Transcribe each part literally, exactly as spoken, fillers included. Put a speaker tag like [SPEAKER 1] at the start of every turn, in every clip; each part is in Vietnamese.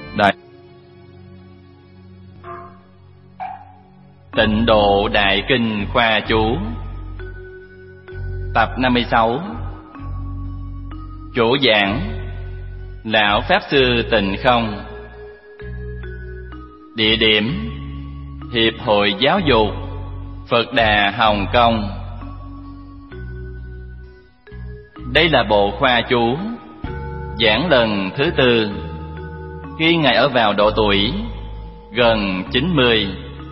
[SPEAKER 1] Đại Tịnh Độ Đại Kinh Khoa Chú Tập năm mươi sáu. Chủ giảng Lão Pháp Sư Tịnh Không. Địa điểm Hiệp hội Giáo dục Phật Đà Hồng Kông. Đây là bộ khoa chú giảng lần thứ tư, khi Ngài ở vào độ tuổi gần chín mươi.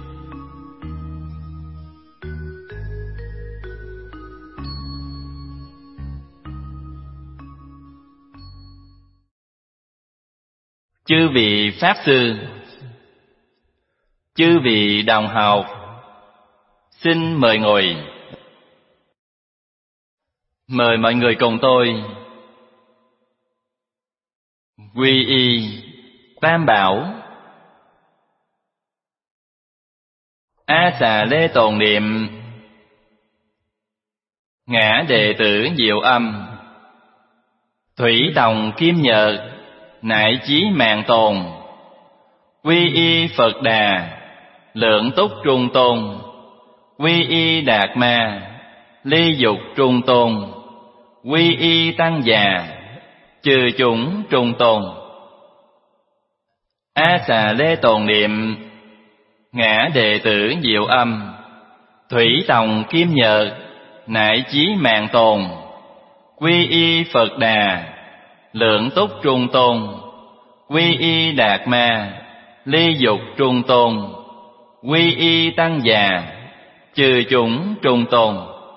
[SPEAKER 1] Chư vị Pháp Sư, chư vị đồng học, xin mời ngồi. Mời mọi người cùng tôi quy y Tam Bảo. A Xà Lê tồn niệm Ngã Đệ Tử Diệu Âm, Thủy Tòng Kim Nhật nại chí mạng tồn, quy y Phật Đà Lượng Túc Trung Tôn, quy y Đạt Ma Ly Dục Trung Tôn, quy y Tăng Già Chư Chúng Trung Tôn. A Xà Lê tồn niệm Ngã Đệ Tử Diệu Âm, Thủy Tòng Kim Nhật nại chí mạng tồn, quy y Phật Đà Lượng Túc Trung Tôn, quy y Đạt Ma Ly Dục Trung Tôn, quy y Tăng Già Chư Chúng Trung Tôn.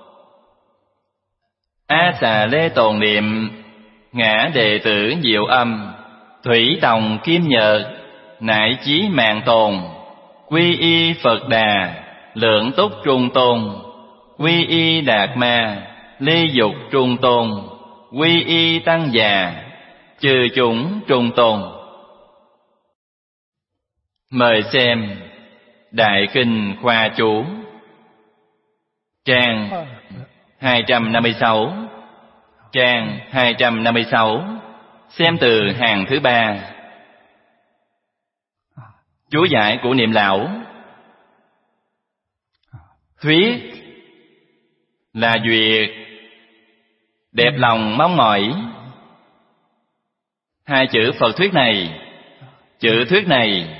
[SPEAKER 1] A Xà Lê tồn niệm Ngã Đệ Tử Diệu Âm, Thủy Tòng Kim Nhật nại chí mạng tồn, quy y Phật Đà Lượng Túc Trung Tôn, quy y Đạt Ma Ly Dục Trung Tôn, quy y Tăng Già Chư Chúng Trung Tôn. Mời xem Đại Kinh Khoa Chú trang hai trăm năm mươi sáu, trang hai trăm năm mươi sáu, xem từ hàng thứ ba. Chú giải của Niệm Lão. Thuyết là duyệt, đẹp lòng mong mỏi. Hai chữ Phật thuyết này, chữ thuyết này,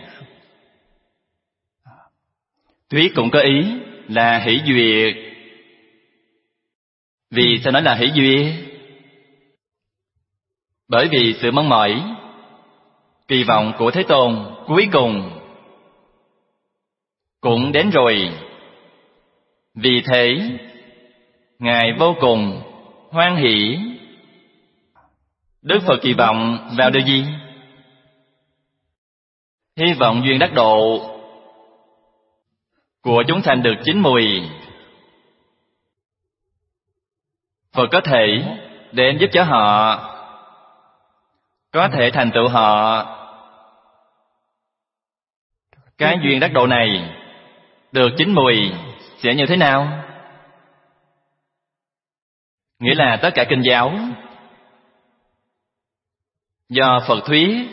[SPEAKER 1] thuyết cũng có ý là hỷ duyệt. Vì sao nói là hỷ duyệt? Bởi vì sự mong mỏi, kỳ vọng của Thế Tôn cuối cùng cũng đến rồi. Vì thế Ngài vô cùng hoan hỷ. Đức Phật kỳ vọng vào điều gì? Hy vọng duyên đắc độ của chúng sanh được chín mùi. Phật có thể đến giúp cho họ, có thể thành tựu họ. Cái duyên đắc độ này được chín mùi sẽ như thế nào? Nghĩa là tất cả kinh giáo do Phật thuyết,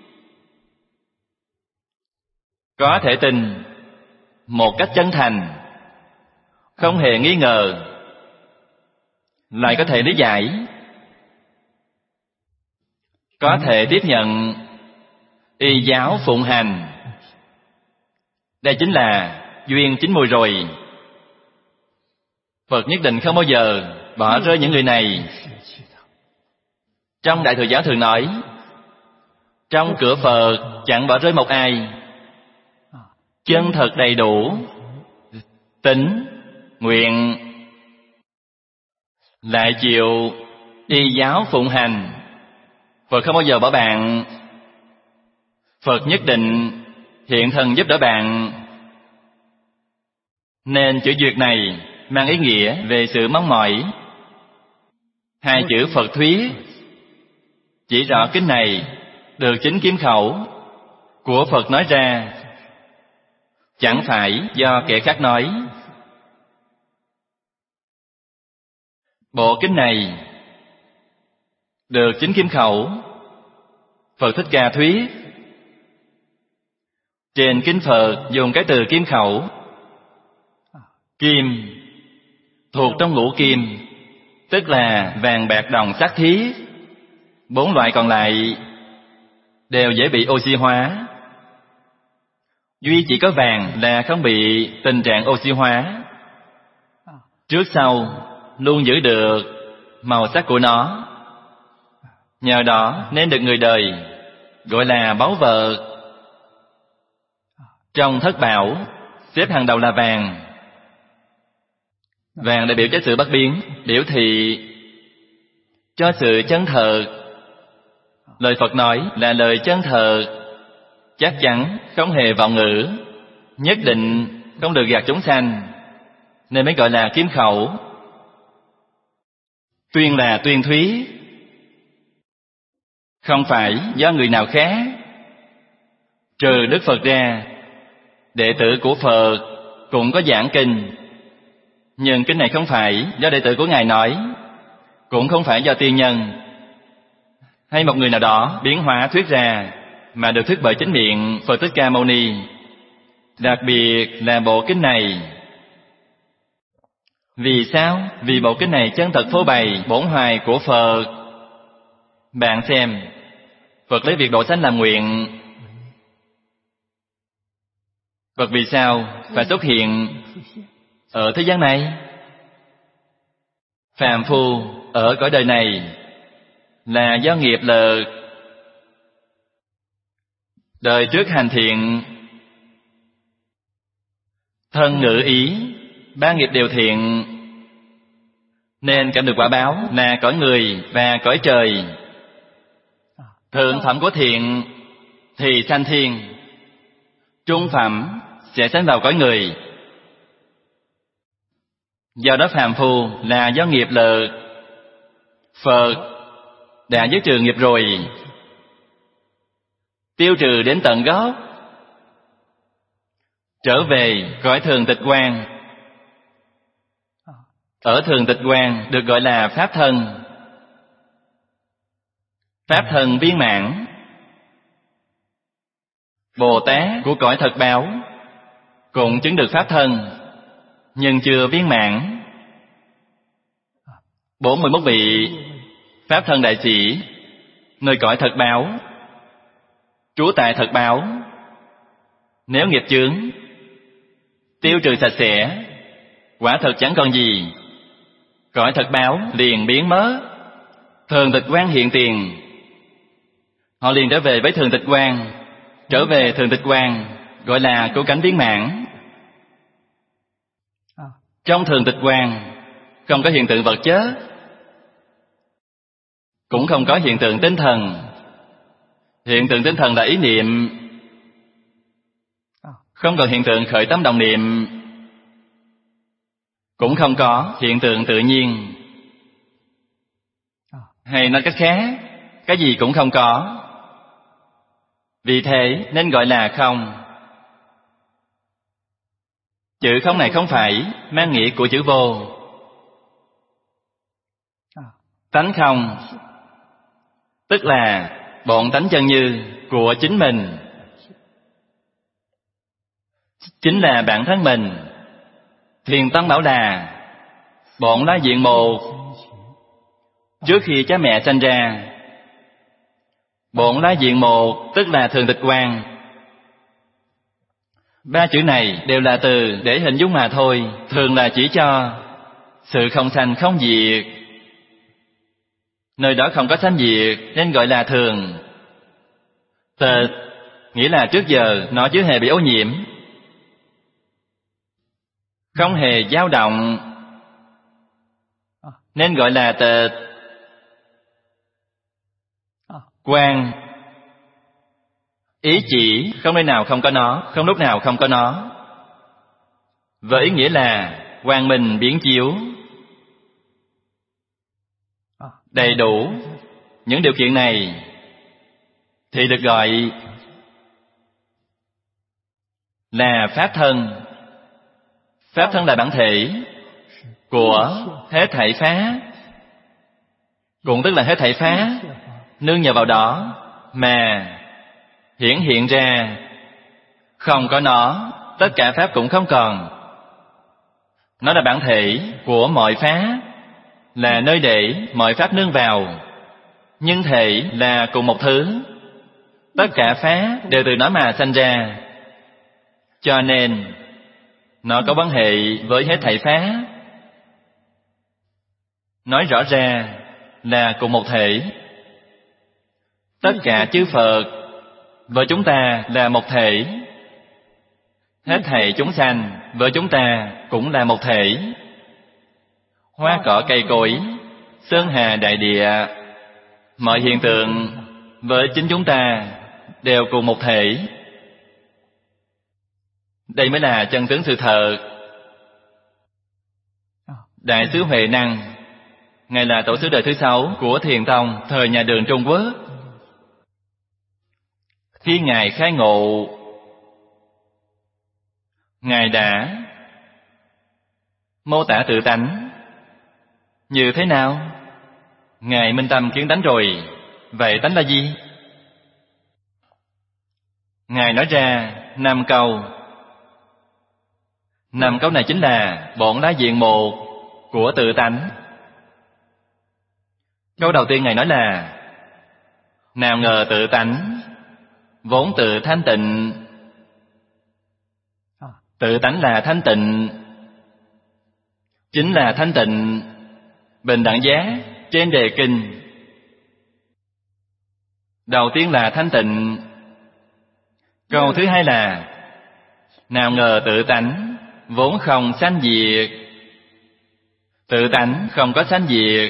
[SPEAKER 1] có thể tin một cách chân thành, không hề nghi ngờ, lại có thể lý giải, có thể tiếp nhận, y giáo phụng hành. Đây chính là duyên chín mùi rồi. Phật nhất định không bao giờ bỏ rơi những người này. Trong Đại Thừa Giáo thường nói, trong cửa Phật chẳng bỏ rơi một ai. Chân thật đầy đủ, tín, nguyện, lại chịu y giáo phụng hành, Phật không bao giờ bỏ bạn. Phật nhất định hiện thân giúp đỡ bạn. Nên chữ duyệt này mang ý nghĩa về sự mong mỏi. Hai chữ Phật thuyết chỉ rõ kinh này được chính kiếm khẩu của Phật nói ra, chẳng phải do kẻ khác nói. Bộ kinh này được chính kim khẩu Phật Thích Ca thuyết, Trên kinh Phật dùng cái từ kim khẩu. Kim thuộc trong ngũ kim, tức là vàng, bạc, đồng, sắt, thí. Bốn loại còn lại đều dễ bị oxy hóa. Duy chỉ có vàng là không bị tình trạng oxy hóa. Trước sau luôn giữ được màu sắc của nó. Nhờ đó nên được người đời gọi là báu vật. Trong thất bảo xếp hàng đầu là vàng. Vàng đại biểu cho sự bất biến, biểu thị cho sự chân thật. Lời Phật nói là lời chân thật, chắc chắn, không hề vọng ngữ, nhất định không được gạt chúng sanh, nên mới gọi là kim khẩu. Tuyên là tuyên thuyết, không phải do người nào khác. Trừ Đức Phật ra, đệ tử của Phật cũng có giảng kinh, nhưng kinh này không phải do đệ tử của Ngài nói, cũng không phải do tiên nhân hay một người nào đó biến hóa thuyết ra, mà được thuyết bởi chính miệng Phật Thích Ca Mâu Ni. Đặc biệt là bộ kinh này. Vì sao? Vì bộ kinh này chân thật phô bày bổn hoài của Phật. Bạn xem, Phật lấy việc độ sanh làm nguyện. Phật vì sao phải xuất hiện ở thế gian này? Phàm phu ở cõi đời này là do nghiệp lực. Đời trước hành thiện, thân ngữ ý, ba nghiệp đều thiện, nên cảm được quả báo là cõi người và cõi trời. Thượng phẩm của thiện thì sanh thiên, trung phẩm sẽ sanh vào cõi người. Do đó phàm phu là do nghiệp lực. Phật đã dứt trừ nghiệp rồi, tiêu trừ đến tận gốc, trở về cõi thường tịch quan. Ở thường tịch quan được gọi là pháp thân. Pháp thân viên mãn. Bồ Tát của cõi thật báo cũng chứng được pháp thân, nhưng chưa viên mãn. Bốn mươi mốt vị pháp thân đại sĩ nơi cõi thật báo, trú tại thật báo. Nếu nghiệp chướng tiêu trừ sạch sẽ, quả thật chẳng còn gì, cõi thật báo liền biến mất, thường tịch quan hiện tiền. Họ liền trở về với thường tịch quan. Trở về thường tịch quan gọi là cứu cánh viên mãn. Trong thường tịch quan không có hiện tượng vật chất, cũng không có hiện tượng tinh thần. Hiện tượng tinh thần là ý niệm, không còn hiện tượng khởi tâm động niệm, cũng không có hiện tượng tự nhiên. Hay nói cách khác, cái gì cũng không có. Vì thế nên gọi là không. Chữ không này không phải mang nghĩa của chữ vô. Tánh không tức là bổn tánh chân như của chính mình, chính là bản thân mình. Thiền Tông bảo là bổn lá diện một, trước khi cha mẹ sanh ra. Bổn lá diện một tức là thường tịch quan. Ba chữ này đều là từ để hình dung mà thôi, thường là chỉ cho sự không sanh không diệt. Nơi đó không có sanh diệt nên gọi là thường. Tịch nghĩa là trước giờ nó chưa hề bị ô nhiễm, không hề dao động, nên gọi là tịch. Quan ý chỉ không nơi nào không có nó, không lúc nào không có nó, với ý nghĩa là quang minh biến chiếu. Đầy đủ những điều kiện này thì được gọi là pháp thân. Pháp thân là bản thể của hết thảy pháp, cũng tức là hết thảy pháp nương nhờ vào đó mà hiển hiện ra Không có nó, tất cả pháp cũng không còn. Nó là bản thể của mọi pháp, là nơi để mọi pháp nương vào. Nhưng thể là cùng một thứ, tất cả pháp đều từ nó mà sanh ra. Cho nên nó có quan hệ với hết thảy pháp. Nói rõ ra là cùng một thể. Tất cả chư Phật với chúng ta là một thể. Hết thảy chúng sanh với chúng ta cũng là một thể. Hoa cỏ cây cối, sơn hà đại địa, mọi hiện tượng với chính chúng ta đều cùng một thể. Đây mới là chân tướng sự thật. Đại sứ Huệ Năng, Ngài là tổ sư đời thứ sáu của Thiền Tông thời nhà Đường Trung Quốc. Khi Ngài khai ngộ, Ngài đã mô tả tự tánh như thế nào? Ngài minh tâm kiến tánh rồi. Vậy tánh là gì? Ngài nói ra năm câu. Năm câu này chính là bổn lá diện một của tự tánh. Câu đầu tiên Ngài nói là: nào ngờ tự tánh vốn tự thanh tịnh. Tự tánh là thanh tịnh, chính là thanh tịnh. Bình đẳng giác trên đề kinh, đầu tiên là thanh tịnh. Câu thứ hai là: nào ngờ tự tánh vốn không sanh diệt. Tự tánh không có sanh diệt.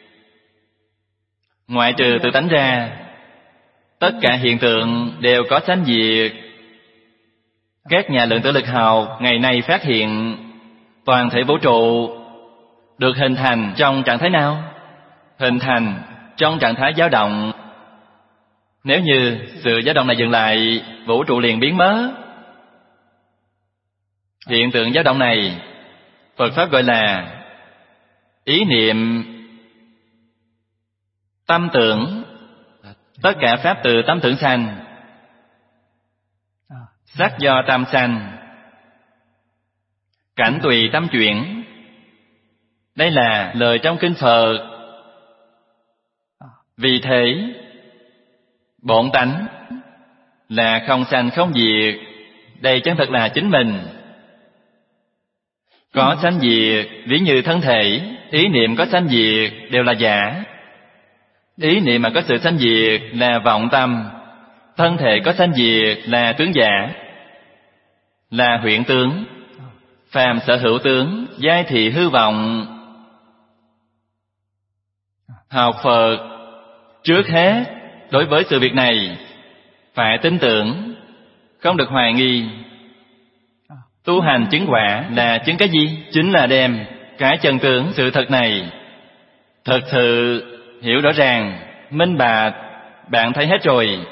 [SPEAKER 1] Ngoại trừ tự tánh ra, tất cả hiện tượng đều có sanh diệt. Các nhà lượng tử lực học ngày nay phát hiện toàn thể vũ trụ được hình thành trong trạng thái nào? Hình thành trong trạng thái dao động. Nếu như sự dao động này dừng lại, vũ trụ liền biến mất. Hiện tượng dao động này Phật Pháp gọi là ý niệm, tâm tưởng. Tất cả pháp từ tâm tưởng sanh. Sắc do tâm sanh, cảnh tùy tâm chuyển. Đây là lời trong kinh Phật. Vì thế bổn tánh là không sanh không diệt. Đây chân thật là chính mình. Có sanh diệt, ví như thân thể, ý niệm có sanh diệt đều là giả. Ý niệm mà có sự sanh diệt là vọng tâm. Thân thể có sanh diệt là tướng giả, là huyễn tướng. Phàm sở hữu tướng, giai thị hư vọng. Học Phật trước hết đối với sự việc này phải tin tưởng, không được hoài nghi. Tu hành chứng quả là chứng cái gì? Chính là đem cái chân tướng sự thật này thật sự hiểu rõ ràng, minh bạch. Bạn thấy hết rồi.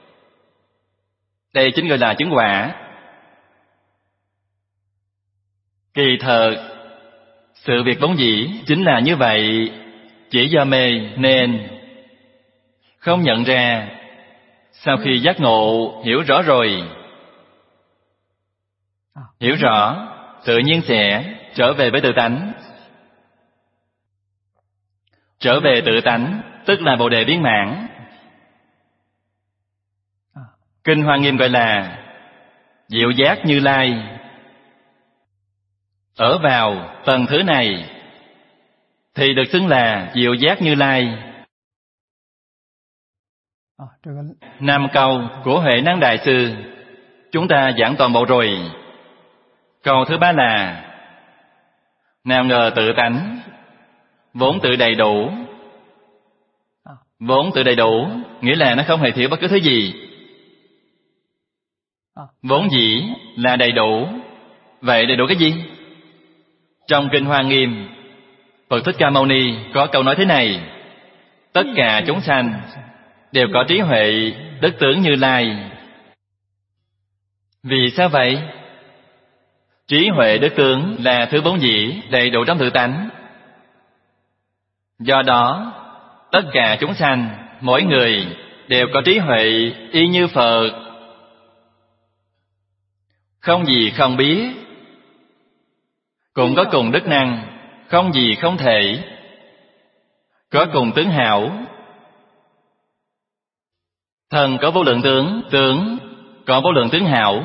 [SPEAKER 1] Đây chính gọi là chứng quả. Kỳ thật sự việc vốn dĩ chính là như vậy, chỉ do mê nên không nhận ra. Sau khi giác ngộ hiểu rõ rồi, hiểu rõ tự nhiên sẽ trở về với tự tánh. Trở về tự tánh tức là Bồ Đề viên mãn. Kinh Hoa Nghiêm gọi là diệu giác Như Lai. Ở vào tầng thứ này thì được xưng là diệu giác Như Lai. Năm câu của Huệ Năng Đại Sư chúng ta giảng toàn bộ rồi. Câu thứ ba là: nào ngờ tự tánh vốn tự đầy đủ. Vốn tự đầy đủ nghĩa là nó không hề thiếu bất cứ thứ gì. Vốn dĩ là đầy đủ. Vậy đầy đủ cái gì? Trong Kinh Hoa Nghiêm, Phật Thích Ca Mâu Ni có câu nói thế này: tất cả chúng sanh đều có trí huệ đức tướng Như Lai. Vì sao vậy? Trí huệ đức tướng là thứ vốn dĩ đầy đủ trong tự tánh. Do đó tất cả chúng sanh, mỗi người đều có trí huệ y như Phật. không gì không biết. Cũng có cùng đức năng, không gì không thể. Có cùng tướng hảo. Thần có vô lượng tướng, tướng có vô lượng tướng hảo.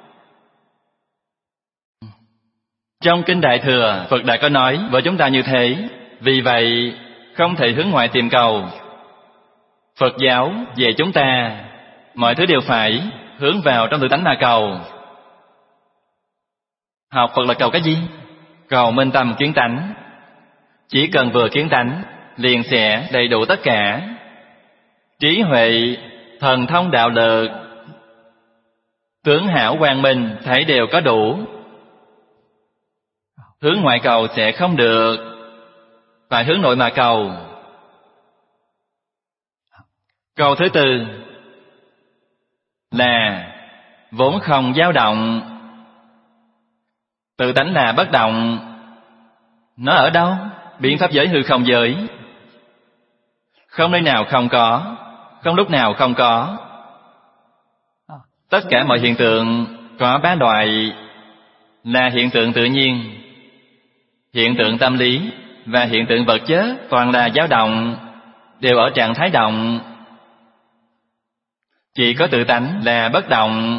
[SPEAKER 1] Trong Kinh Đại Thừa, Phật đã có nói với chúng ta như thế. Vì vậy, không thể hướng ngoại tìm cầu. Phật giáo về chúng ta, mọi thứ đều phải hướng vào trong tự tánh mà cầu. Học Phật là cầu cái gì? Cầu minh tâm kiến tánh. Chỉ cần vừa kiến tánh, liền sẽ đầy đủ tất cả. Trí huệ, thần thông đạo lực, tướng hảo quang minh, thấy đều có đủ. Hướng ngoại cầu sẽ không được, phải hướng nội mà cầu. Câu thứ tư là vốn không dao động. Tự tánh là bất động. Nó ở đâu? Biến pháp giới hư không giới. Không nơi nào không có, không lúc nào không có. Tất cả mọi hiện tượng có ba loại là hiện tượng tự nhiên, hiện tượng tâm lý và hiện tượng vật chất, toàn là dao động, đều ở trạng thái động. Chỉ có tự tánh là bất động.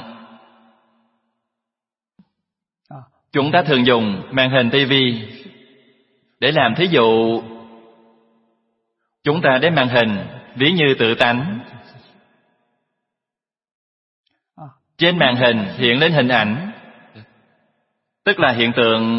[SPEAKER 1] Chúng ta thường dùng màn hình tivi để làm thí dụ. Chúng ta đem màn hình ví như tự tánh. Trên màn hình hiện lên hình ảnh, tức là hiện tượng,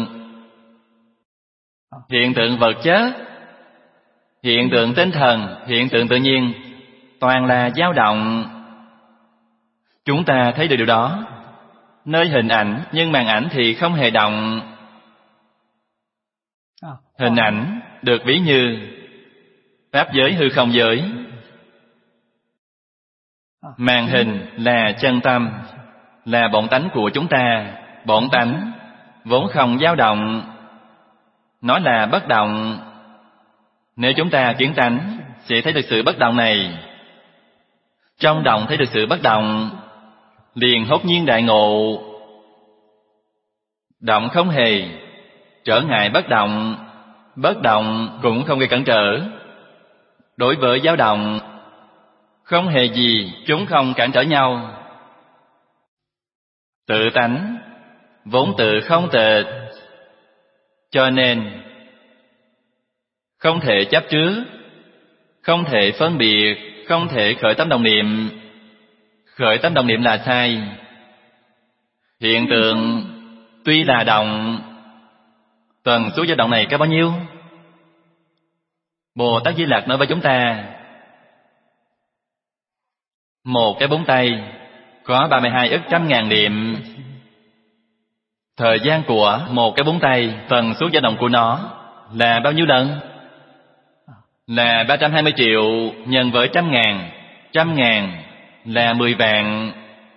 [SPEAKER 1] hiện tượng vật chất, hiện tượng tinh thần, hiện tượng tự nhiên, toàn là dao động. Chúng ta thấy được điều đó. Nơi hình ảnh nhưng màn ảnh thì không hề động. Hình ảnh được ví như pháp giới hư không giới. Màn hình là chân tâm, là bổn tánh của chúng ta. Bổn tánh vốn không dao động, nó là bất động. Nếu chúng ta kiến tánh sẽ thấy được sự bất động này. Trong động thấy được sự bất động, liền hốt nhiên đại ngộ. Động không hề trở ngại bất động, bất động cũng không gây cản trở. Đối với dao động, không hề gì chúng không cản trở nhau. Tự tánh vốn tự không tịch, cho nên không thể chấp trước, không thể phân biệt, không thể khởi tâm đồng niệm. Khởi tâm đồng niệm là sai. Hiện tượng tuy là động, tần số dao động này có bao nhiêu? Bồ Tát Di Lặc nói với chúng ta, một cái búng tay có ba mươi hai ức trăm ngàn niệm. Thời gian của một cái búng tay, tần số dao động của nó là bao nhiêu lần? Là ba trăm hai mươi triệu nhân với trăm ngàn. Trăm ngàn là mười vạn.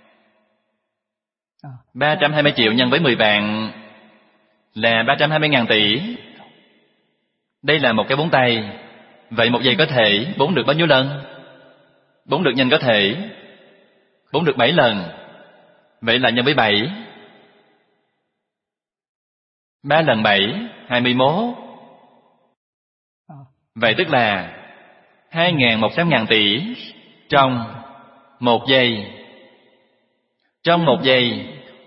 [SPEAKER 1] ba trăm hai mươi triệu nhân với mười vạn là ba trăm hai mươi ngàn tỷ. Đây là một cái búng tay. Vậy một giây có thể búng được bao nhiêu lần? Búng được nhanh có thể búng được bảy lần. Vậy là nhân với bảy. Ba lần bảy, hai mươi mốt. Vậy tức là hai ngàn một trăm ngàn tỷ trong một giây. Trong một giây,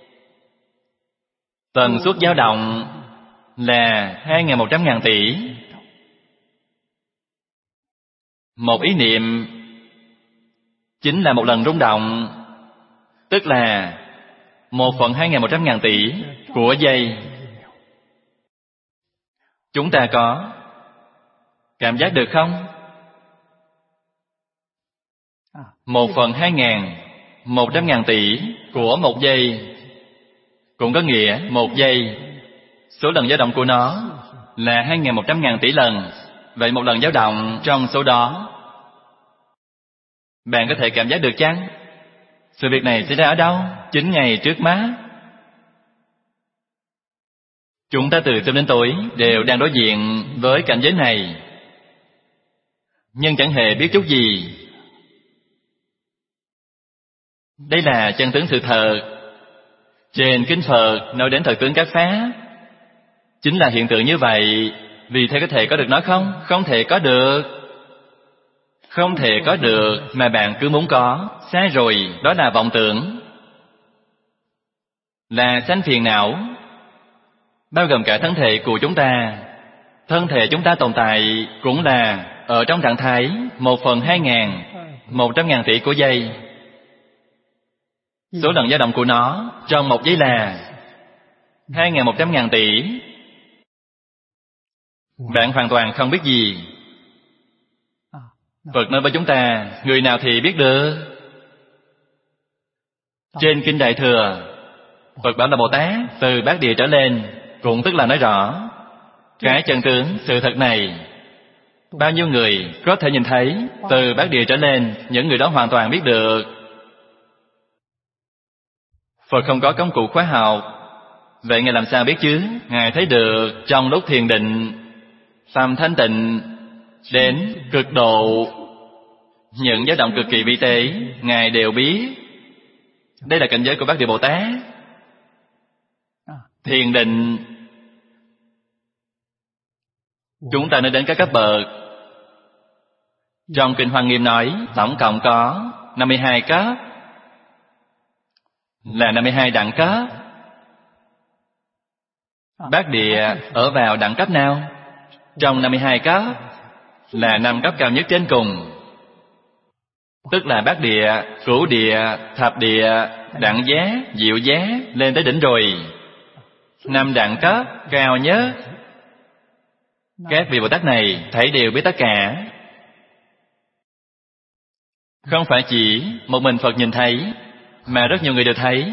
[SPEAKER 1] tần suất dao động là hai ngàn một trăm ngàn tỷ. Một ý niệm chính là một lần rung động, tức là một phần hai ngàn một trăm ngàn tỷ của giây. Chúng ta có cảm giác được không? Một phần hai ngàn một trăm ngàn tỷ của một giây, cũng có nghĩa một giây số lần dao động của nó là hai ngàn một trăm ngàn tỷ lần. Vậy một lần dao động trong số đó, bạn có thể cảm giác được chăng? Sự việc này xảy ra ở đâu? Chính ngay trước mắt. Chúng ta từ sớm đến tối đều đang đối diện với cảnh giới này, nhưng chẳng hề biết chút gì. Đây là chân tướng sự thật. Trên kinh Phật nói đến thật tướng các pháp, chính là hiện tượng như vậy. Vì thế có thể có được nó không? Không thể có được. Không thể có được mà bạn cứ muốn có. Sai rồi, đó là vọng tưởng, là sanh phiền não, bao gồm cả thân thể của chúng ta. Thân thể chúng ta tồn tại cũng là ở trong trạng thái một phần hai ngàn, một trăm ngàn tỷ của giây. Số lần dao động của nó trong một giây là hai ngàn một trăm ngàn tỷ. Bạn hoàn toàn không biết gì. Phật nói với chúng ta, người nào thì biết được. Trên Kinh Đại Thừa, Phật bảo là Bồ Tát từ Bát Địa trở lên, cũng tức là nói rõ cái chân tướng sự thật này. Bao nhiêu người có thể nhìn thấy? Từ Bát Địa trở lên, những người đó hoàn toàn biết được. Phật không có công cụ khoa học, vậy Ngài làm sao biết chứ? Ngài thấy được trong lúc thiền định, tâm thanh tịnh đến cực độ, những dao động cực kỳ vi tế, Ngài đều biết. Đây là cảnh giới của Bát Địa Bồ Tát. Thiền định, chúng ta nói đến các cấp bậc. Trong Kinh Hoa Nghiêm nói tổng cộng có năm mươi hai cấp, là năm mươi hai đẳng cấp. Bát Địa ở vào đẳng cấp nào? Trong năm mươi hai cấp là năm cấp cao nhất trên cùng, tức là Bát Địa, Cửu Địa, Thập Địa, Đẳng Giác, Diệu Giác, lên tới đỉnh rồi. Năm đẳng cấp cao nhất, các vị Bồ Tát này thấy đều biết tất cả. Không phải chỉ một mình Phật nhìn thấy, mà rất nhiều người đều thấy.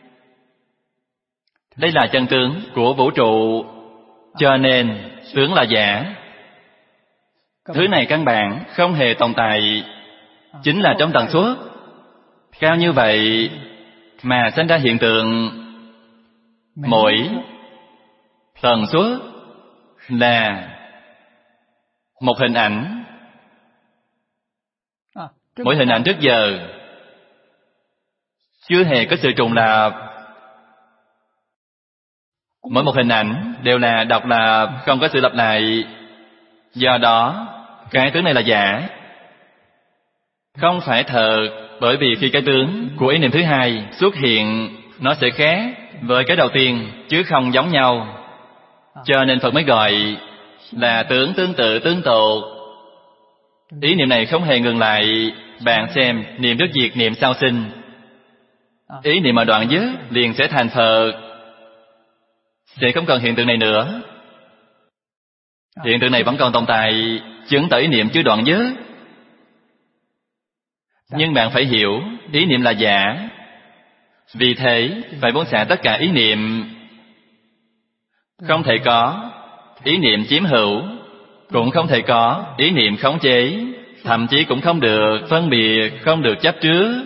[SPEAKER 1] Đây là chân tướng của vũ trụ, cho nên tướng là giả. Thứ này căn bản không hề tồn tại, chính là trong tần suất cao như vậy mà sinh ra hiện tượng. Mỗi tần suất là một hình ảnh. Mỗi hình ảnh trước giờ chưa hề có sự trùng lặp. Mỗi một hình ảnh đều là độc lập, không có sự lặp lại. Do đó, cái tướng này là giả, không phải thật. Bởi vì khi cái tướng của ý niệm thứ hai xuất hiện, nó sẽ khác với cái đầu tiên, chứ không giống nhau. Cho nên Phật mới gọi là tướng tương tự tương tự. Ý niệm này không hề ngừng lại. Bạn xem, niệm trước diệt, niệm sau sinh. Ý niệm mà đoạn dứt liền sẽ thành Phật, sẽ không còn hiện tượng này nữa. Hiện tượng này vẫn còn tồn tại, chứng tỏ ý niệm chưa đoạn dứt. Nhưng bạn phải hiểu, ý niệm là giả. Vì thế, phải buông xả tất cả ý niệm. Không thể có ý niệm chiếm hữu, cũng không thể có ý niệm khống chế, thậm chí cũng không được phân biệt, không được chấp trước.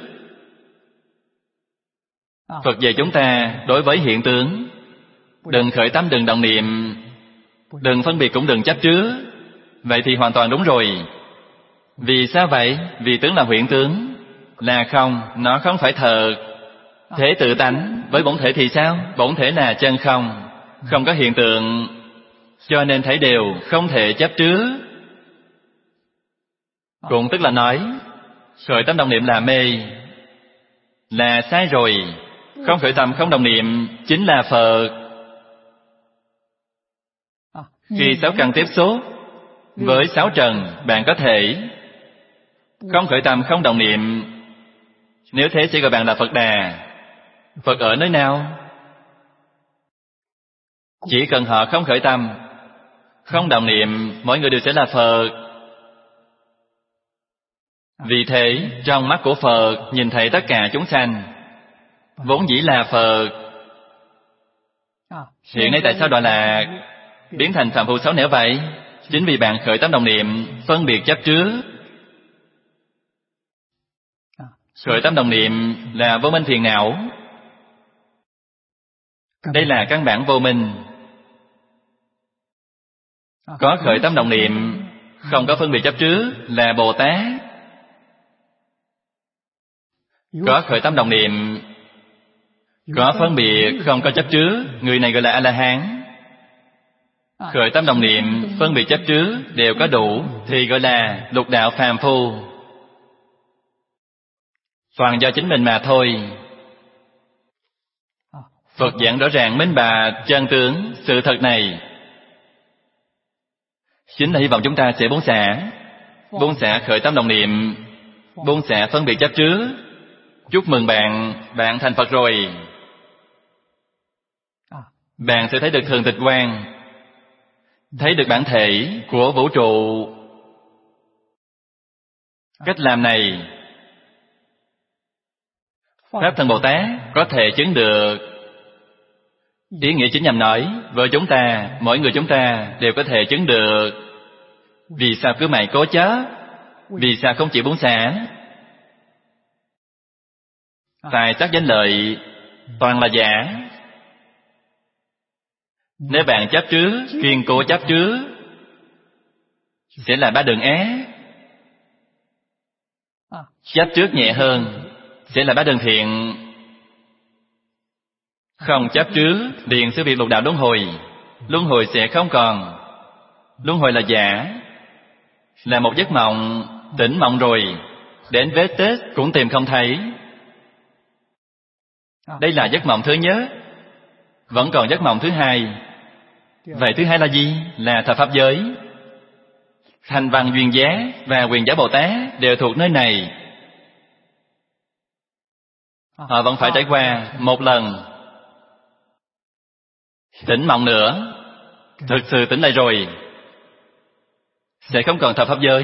[SPEAKER 1] Phật dạy chúng ta đối với hiện tướng, đừng khởi tâm, đừng động niệm, đừng phân biệt cũng đừng chấp trước. Vậy thì hoàn toàn đúng rồi. Vì sao vậy? Vì tướng là huyễn tướng, là không, nó không phải thật. Thế tự tánh với bổn thể thì sao? Bổn thể là chân không, không có hiện tượng, cho nên thấy đều không thể chấp trước. Cũng tức là nói, khởi tâm động niệm là mê, là sai rồi. Không khởi tâm, không động niệm chính là Phật. Khi sáu căn tiếp xúc với sáu trần, bạn có thể không khởi tâm, không động niệm. Nếu thế sẽ gọi bạn là Phật Đà. Phật ở nơi nào? Chỉ cần họ không khởi tâm, không động niệm, mỗi người đều sẽ là Phật. Vì thế, trong mắt của Phật nhìn thấy tất cả chúng sanh vốn dĩ là Phật. Hiện nay tại sao đọa lạc, biến thành phàm phu xấu nẻo vậy? Chính vì bạn khởi tâm động niệm, phân biệt chấp trước. Khởi tâm động niệm là vô minh phiền não. Đây là căn bản vô minh. Có khởi tâm động niệm, không có phân biệt chấp trước là Bồ Tát. Có khởi tâm động niệm, Có phân biệt, không có chấp trước, người này gọi là A-la-hán. Khởi tâm đồng niệm, phân biệt chấp trước đều có đủ thì gọi là lục đạo phàm phu. Toàn do chính mình mà thôi. Phật giảng rõ ràng minh bạch chân tướng sự thật này, chính là hy vọng chúng ta sẽ buông xả. Buông xả khởi tâm đồng niệm, buông xả phân biệt chấp trước. Chúc mừng bạn, bạn thành Phật rồi. Bạn sẽ thấy được thường tịch quan, thấy được bản thể của vũ trụ. Cách làm này, Pháp Thân Bồ Tát có thể chứng được. Ý nghĩa chính nhằm nói, với chúng ta, mỗi người chúng ta đều có thể chứng được. Vì sao cứ mãi cố chấp? Vì sao không chịu buông xả? Tài sắc danh lợi toàn là giả. Nếu bạn chấp trước, kiên cố chấp trước, sẽ là ba đường ác. Chấp trước nhẹ hơn, sẽ là ba đường thiện. Không chấp trước, liền sự việc lục đạo luân hồi. Luân hồi sẽ không còn. Luân hồi là giả, là một giấc mộng, tỉnh mộng rồi, đến vết tích cũng tìm không thấy. Đây là giấc mộng thứ nhất. Vẫn còn giấc mộng thứ hai. Vậy thứ hai là gì? Là thập pháp giới. Thanh Văn Duyên Giác và Quyền Giác Bồ Tát đều thuộc nơi này. Họ vẫn phải trải qua một lần tỉnh mộng nữa. Thực sự tỉnh lại rồi, sẽ không còn thập pháp giới.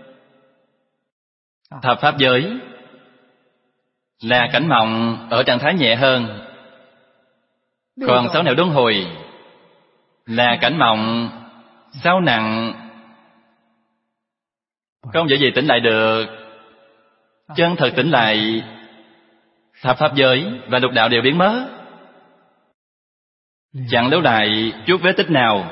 [SPEAKER 1] Thập pháp giới là cảnh mộng ở trạng thái nhẹ hơn. Còn sáu nẻo luân hồi là cảnh mộng sáu nặng, không dễ gì tỉnh lại được. Chân thật tỉnh lại, thập pháp giới và lục đạo đều biến mất, chẳng lưu lại chút vết tích nào.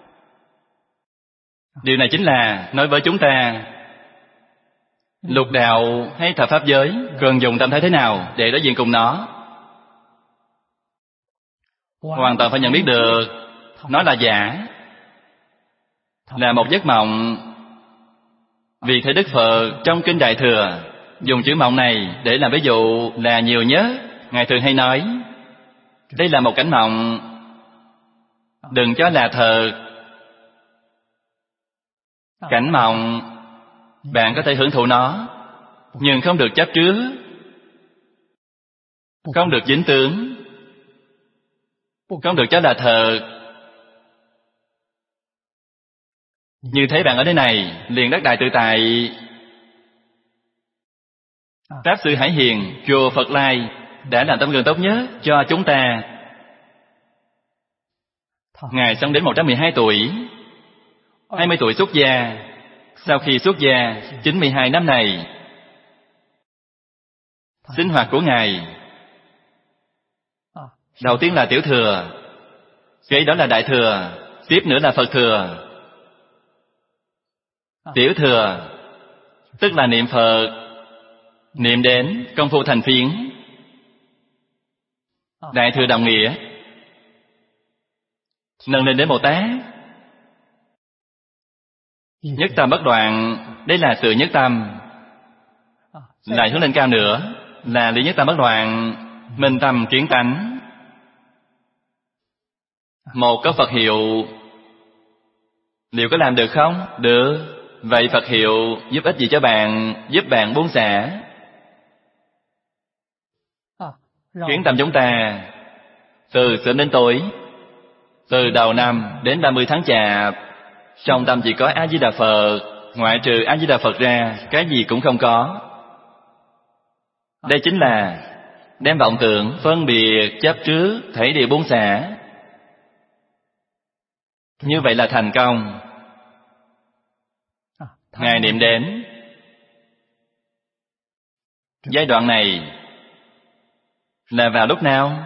[SPEAKER 1] Điều này chính là nói với chúng ta, lục đạo hay thập pháp giới cần dùng tâm thái thế nào để đối diện cùng nó. Hoàn toàn phải nhận biết được nó là giả, là một giấc mộng. Vì thế Đức Phật trong Kinh Đại Thừa dùng chữ mộng này để làm ví dụ là nhiều nhất. Ngài thường hay nói, đây là một cảnh mộng, đừng cho là thật. Cảnh mộng, bạn có thể hưởng thụ nó, nhưng không được chấp trước, không được dính tướng, không được cho là thật. Như thế bạn ở đây này liền đắc đại tự tại. Pháp Sư Hải Hiền, chùa Phật Lai đã làm tấm gương tốt nhất cho chúng ta. Ngài sống đến một trăm mười hai tuổi, hai mươi tuổi xuất gia. Sau khi xuất gia chín mươi hai năm này, sinh hoạt của Ngài đầu tiên là tiểu thừa, kế đó là đại thừa, tiếp nữa là Phật thừa. Tiểu thừa tức là niệm Phật, niệm đến công phu thành phiến. Đại thừa đồng nghĩa nâng lên đến Bồ Tát. Nhất tâm bất đoạn, đây là sự nhất tâm. Lại hướng lên cao nữa là lý nhất tâm bất đoạn, minh tâm kiến tánh. Một có Phật hiệu, liệu có làm được không? Được. Vậy Phật hiệu giúp ích gì cho bạn? Giúp bạn buông xả, khiến tâm chúng ta từ sớm đến tối, từ đầu năm đến ba mươi tháng Chạp, trong tâm chỉ có A-di-đà Phật. Ngoại trừ A-di-đà Phật ra, cái gì cũng không có. Đây chính là đem vọng tưởng, phân biệt, chấp trước, thảy đều buông xả. Như vậy là thành công. Ngài niệm đến giai đoạn này là vào lúc nào?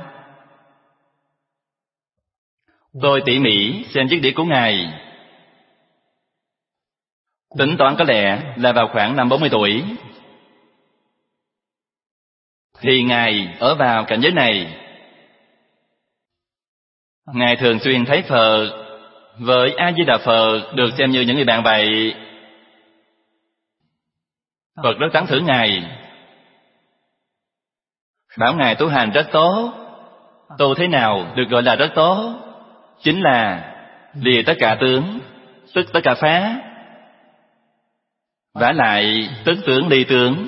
[SPEAKER 1] Tôi tỉ mỉ xem chiếc đĩa của Ngài, tính toán có lẽ là vào khoảng năm bốn mươi tuổi thì Ngài ở vào cảnh giới này. Ngài thường xuyên thấy Phật với A-di-đà Phật được xem như những người bạn vậy. Phật rất tán thưởng Ngài, bảo Ngài tu hành rất tốt. Tu thế nào được gọi là rất tốt? Chính là lìa tất cả tướng, tức tất cả phá. Vả lại tức tướng ly tướng,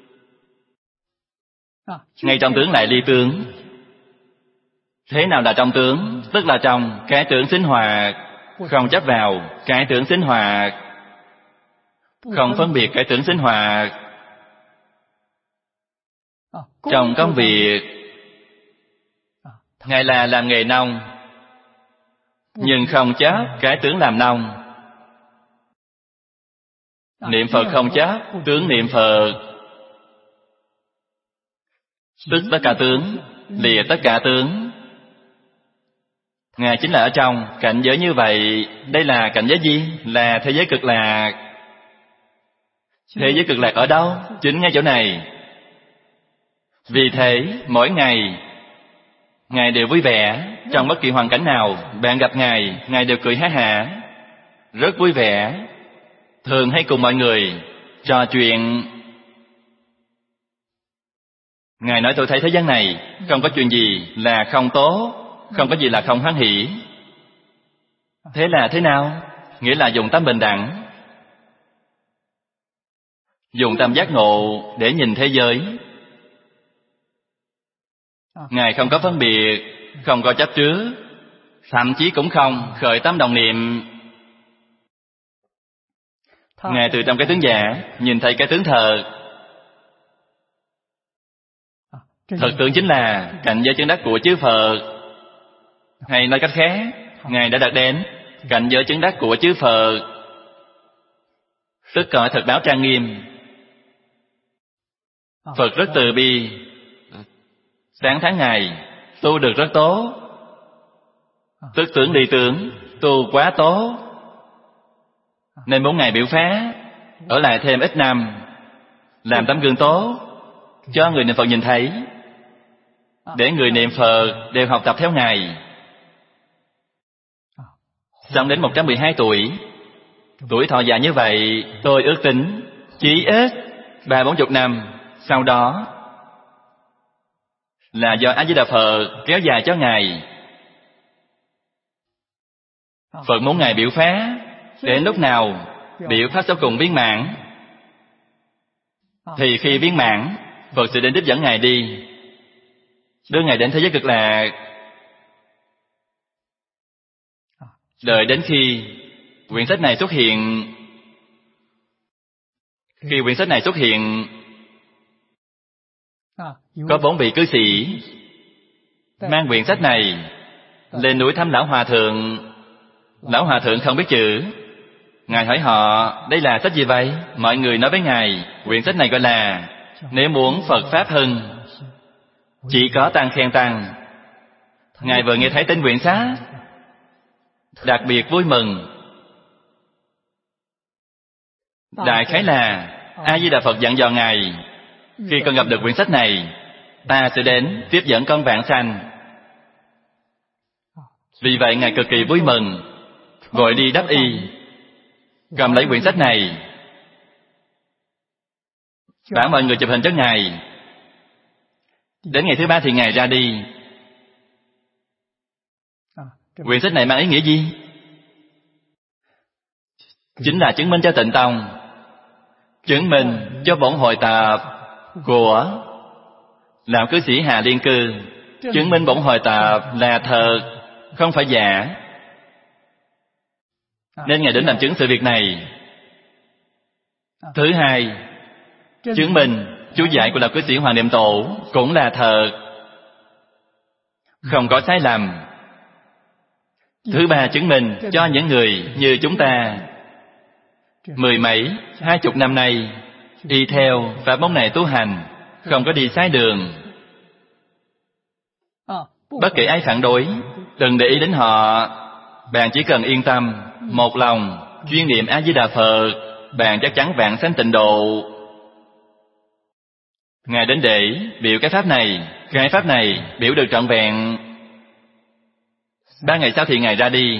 [SPEAKER 1] ngay trong tướng lại ly tướng. Thế nào là trong tướng? Tức là trong cái tướng sinh hoạt, không chấp vào cái tướng sinh hoạt, không phân biệt cái tướng sinh hoạt. Trong công việc, Ngài là làm nghề nông, nhưng không chấp cái tướng làm nông. Niệm Phật không chấp tướng niệm Phật, tức tất cả tướng, lìa tất cả tướng. Ngài chính là ở trong cảnh giới như vậy. Đây là cảnh giới gì? Là thế giới cực lạc. Thế giới cực lạc ở đâu? Chính ngay chỗ này. Vì thế, mỗi ngày Ngài đều vui vẻ. Trong bất kỳ hoàn cảnh nào bạn gặp Ngài, Ngài đều cười ha hả, rất vui vẻ. Thường hay cùng mọi người trò chuyện. Ngài nói tôi thấy thế gian này không có chuyện gì là không tốt, không có gì là không hoan hỷ. Thế là thế nào? Nghĩa là dùng tâm bình đẳng, dùng tâm giác ngộ để nhìn thế giới. Ngài không có phân biệt, không có chấp trước, thậm chí cũng không khởi tâm đồng niệm. Ngài từ trong cái tướng giả nhìn thấy cái tướng thật. Thật tướng chính là cảnh giới chứng đắc của chư Phật. Hay nói cách khác, Ngài đã đạt đến cảnh giới chứng đắc của chư Phật. Tất cả thật báo trang nghiêm. Phật rất từ bi, sáng tháng Ngài tu được rất tốt. Tức tướng ly tướng, tu quá tốt, nên muốn Ngài biểu phá, ở lại thêm ít năm, làm tấm gương tốt cho người niệm Phật nhìn thấy, để người niệm Phật đều học tập theo Ngài. Sống đến một trăm mười hai tuổi, tuổi thọ dài như vậy, tôi ước tính chỉ ít ba bốn chục năm sau đó là do A-di-đà Phật kéo dài cho Ngài. Phật muốn Ngài biểu phá, đến lúc nào biểu pháp sau cùng viên mãn, thì khi viên mãn, Phật sẽ đến tiếp dẫn Ngài đi, đưa Ngài đến thế giới cực lạc. Đợi đến khi quyển sách này xuất hiện, khi quyển sách này xuất hiện, có bốn vị cư sĩ mang quyển sách này lên núi thăm Lão Hòa Thượng. Lão Hòa Thượng không biết chữ. Ngài hỏi họ, đây là sách gì vậy? Mọi người nói với Ngài, quyển sách này gọi là Nếu muốn Phật Pháp hưng, chỉ có tăng khen tăng. Ngài vừa nghe thấy tên quyển sách, đặc biệt vui mừng. Đại khái là A-di-đà Phật dặn dò Ngài, khi con gặp được quyển sách này, ta sẽ đến tiếp dẫn con vãng sanh. Vì vậy Ngài cực kỳ vui mừng, vội đi đắp y, cầm lấy quyển sách này, bảo mọi người chụp hình cho Ngài. Đến ngày thứ ba thì Ngài ra đi. Quyển sách này mang ý nghĩa gì? Chính là chứng minh cho Tịnh Tông, chứng minh cho bổn hội tập của Lão Cư Sĩ Hà Liên Cư, chứng minh bổn hội tập là thật, không phải giả. Nên Ngài đến làm chứng sự việc này. Thứ hai, chứng minh chú giải của Lão Cư Sĩ Hoàng Niệm Tổ cũng là thật, không có sai lầm. Thứ ba, chứng minh cho những người như chúng ta mười mấy, hai chục năm nay đi theo pháp môn này tu hành, không có đi sai đường. Bất kể ai phản đối, đừng để ý đến họ. Bạn chỉ cần yên tâm, một lòng chuyên niệm A-di-đà Phật, bạn chắc chắn vãng sanh tịnh độ. Ngài đến để biểu cái pháp này, cái pháp này biểu được trọn vẹn. Ba ngày sau thì Ngài ra đi.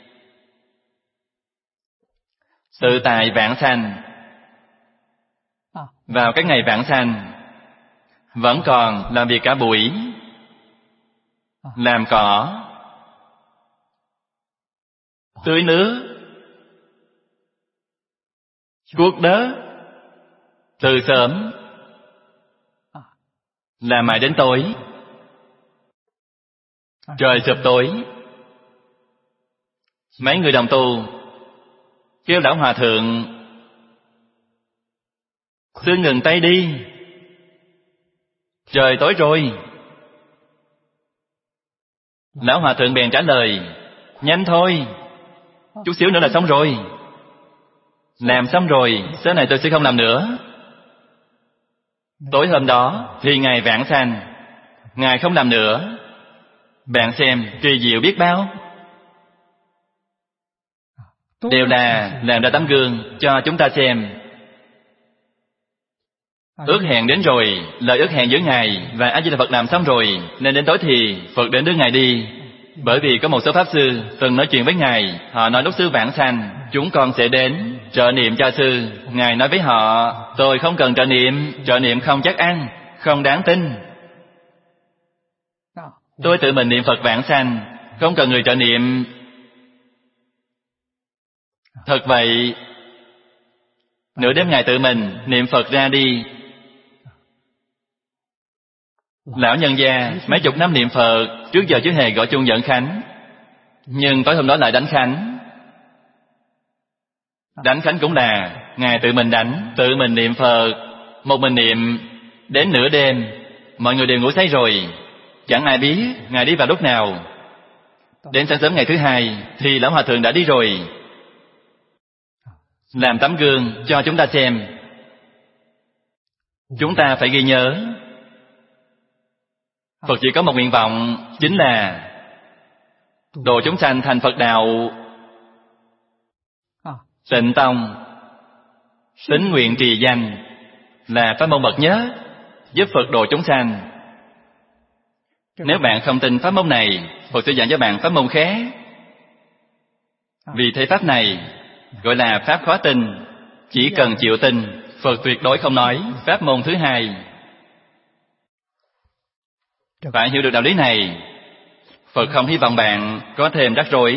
[SPEAKER 1] Tự tại vãng sanh. Vào cái ngày vãng sanh, vẫn còn làm việc cả buổi, làm cỏ, tưới nước, cuốc đất, từ sớm làm mãi đến tối. Trời sụp tối, mấy người đồng tu kêu lão hòa thượng xin ngừng tay đi, trời tối rồi. Lão hòa thượng bèn trả lời: nhanh thôi, chút xíu nữa là xong rồi. Làm xong rồi, sau này tôi sẽ không làm nữa. Tối hôm đó thì Ngài vãng sanh, Ngài không làm nữa. Bạn xem kỳ diệu biết bao. Đều là làm ra tấm gương cho chúng ta xem. Ước hẹn đến rồi, lời ước hẹn giữa Ngài và A Di Đà Phật làm xong rồi, nên đến tối thì Phật đến đưa Ngài đi. Bởi vì có một số Pháp Sư từng nói chuyện với Ngài. Họ nói lúc Sư vãng sanh, chúng con sẽ đến trợ niệm cho Sư. Ngài nói với họ: tôi không cần trợ niệm, trợ niệm không chắc ăn, không đáng tin. Tôi tự mình niệm Phật vãng sanh, không cần người trợ niệm. Thật vậy, nửa đêm Ngài tự mình niệm Phật ra đi. Lão nhân gia mấy chục năm niệm Phật, trước giờ chưa hề gọi chuông dẫn khánh, nhưng tối hôm đó lại đánh khánh. Đánh khánh cũng là Ngài tự mình đánh, tự mình niệm Phật, một mình niệm đến nửa đêm. Mọi người đều ngủ say rồi, chẳng ai biết Ngài đi vào lúc nào. Đến sáng sớm ngày thứ hai thì lão hòa thượng đã đi rồi, làm tấm gương cho chúng ta xem. Chúng ta phải ghi nhớ, Phật chỉ có một nguyện vọng, chính là độ chúng sanh thành Phật đạo. Tịnh tông tín nguyện trì danh là pháp môn bậc nhất, giúp Phật độ chúng sanh. Nếu bạn không tin pháp môn này, Phật sẽ dạy cho bạn pháp môn khác. Vì thế pháp này gọi là pháp khó tin, chỉ cần chịu tin, Phật tuyệt đối không nói pháp môn thứ hai. Phải hiểu được đạo lý này, Phật không hy vọng bạn có thêm rắc rối,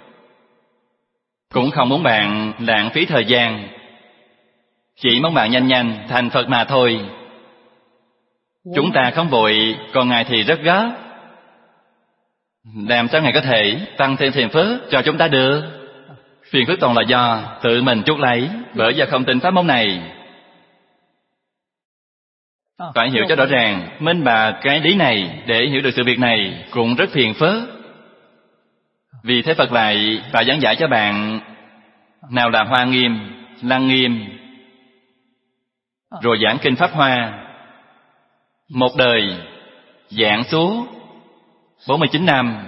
[SPEAKER 1] cũng không muốn bạn lãng phí thời gian, chỉ mong bạn nhanh nhanh thành Phật mà thôi. Chúng ta không vội, còn Ngài thì rất gấp. Làm sao Ngài có thể tăng thêm phiền phức cho chúng ta được? Phiền phức toàn là do tự mình chuốc lấy, bởi do không tin pháp môn này. Phải hiểu cho rõ ràng, minh bạch cái lý này, để hiểu được sự việc này cũng rất phiền phức. Vì thế Phật lại phải giảng giải cho bạn nào là Hoa Nghiêm, Lăng Nghiêm, rồi giảng kinh Pháp Hoa. Một đời giảng suốt bốn mươi chín năm,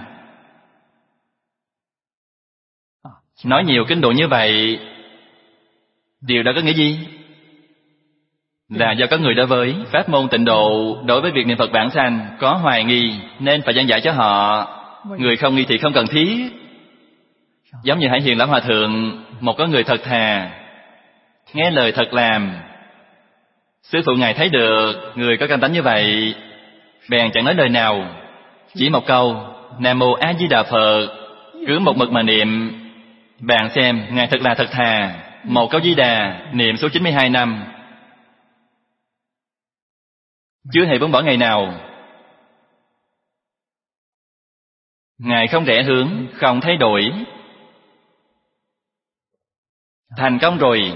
[SPEAKER 1] nói nhiều kinh độ như vậy, điều đó có nghĩa gì? Là do có người đối với pháp môn tịnh độ, đối với việc niệm Phật vãng sanh có hoài nghi, nên phải giảng giải cho họ. Người không nghi thì không cần thiết. Giống như Hải Hiền Lão Hòa Thượng, một có người thật thà, nghe lời thật làm. Sư phụ Ngài thấy được người có căn tánh như vậy, bèn chẳng nói lời nào, chỉ một câu Nam Mô A Di Đà Phật, cứ một mực mà niệm. Bạn xem, Ngài thật là thật thà, một câu Di Đà niệm suốt chín mươi hai năm, chưa hề buông bỏ ngày nào. Ngài không rẽ hướng, không thay đổi. Thành công rồi.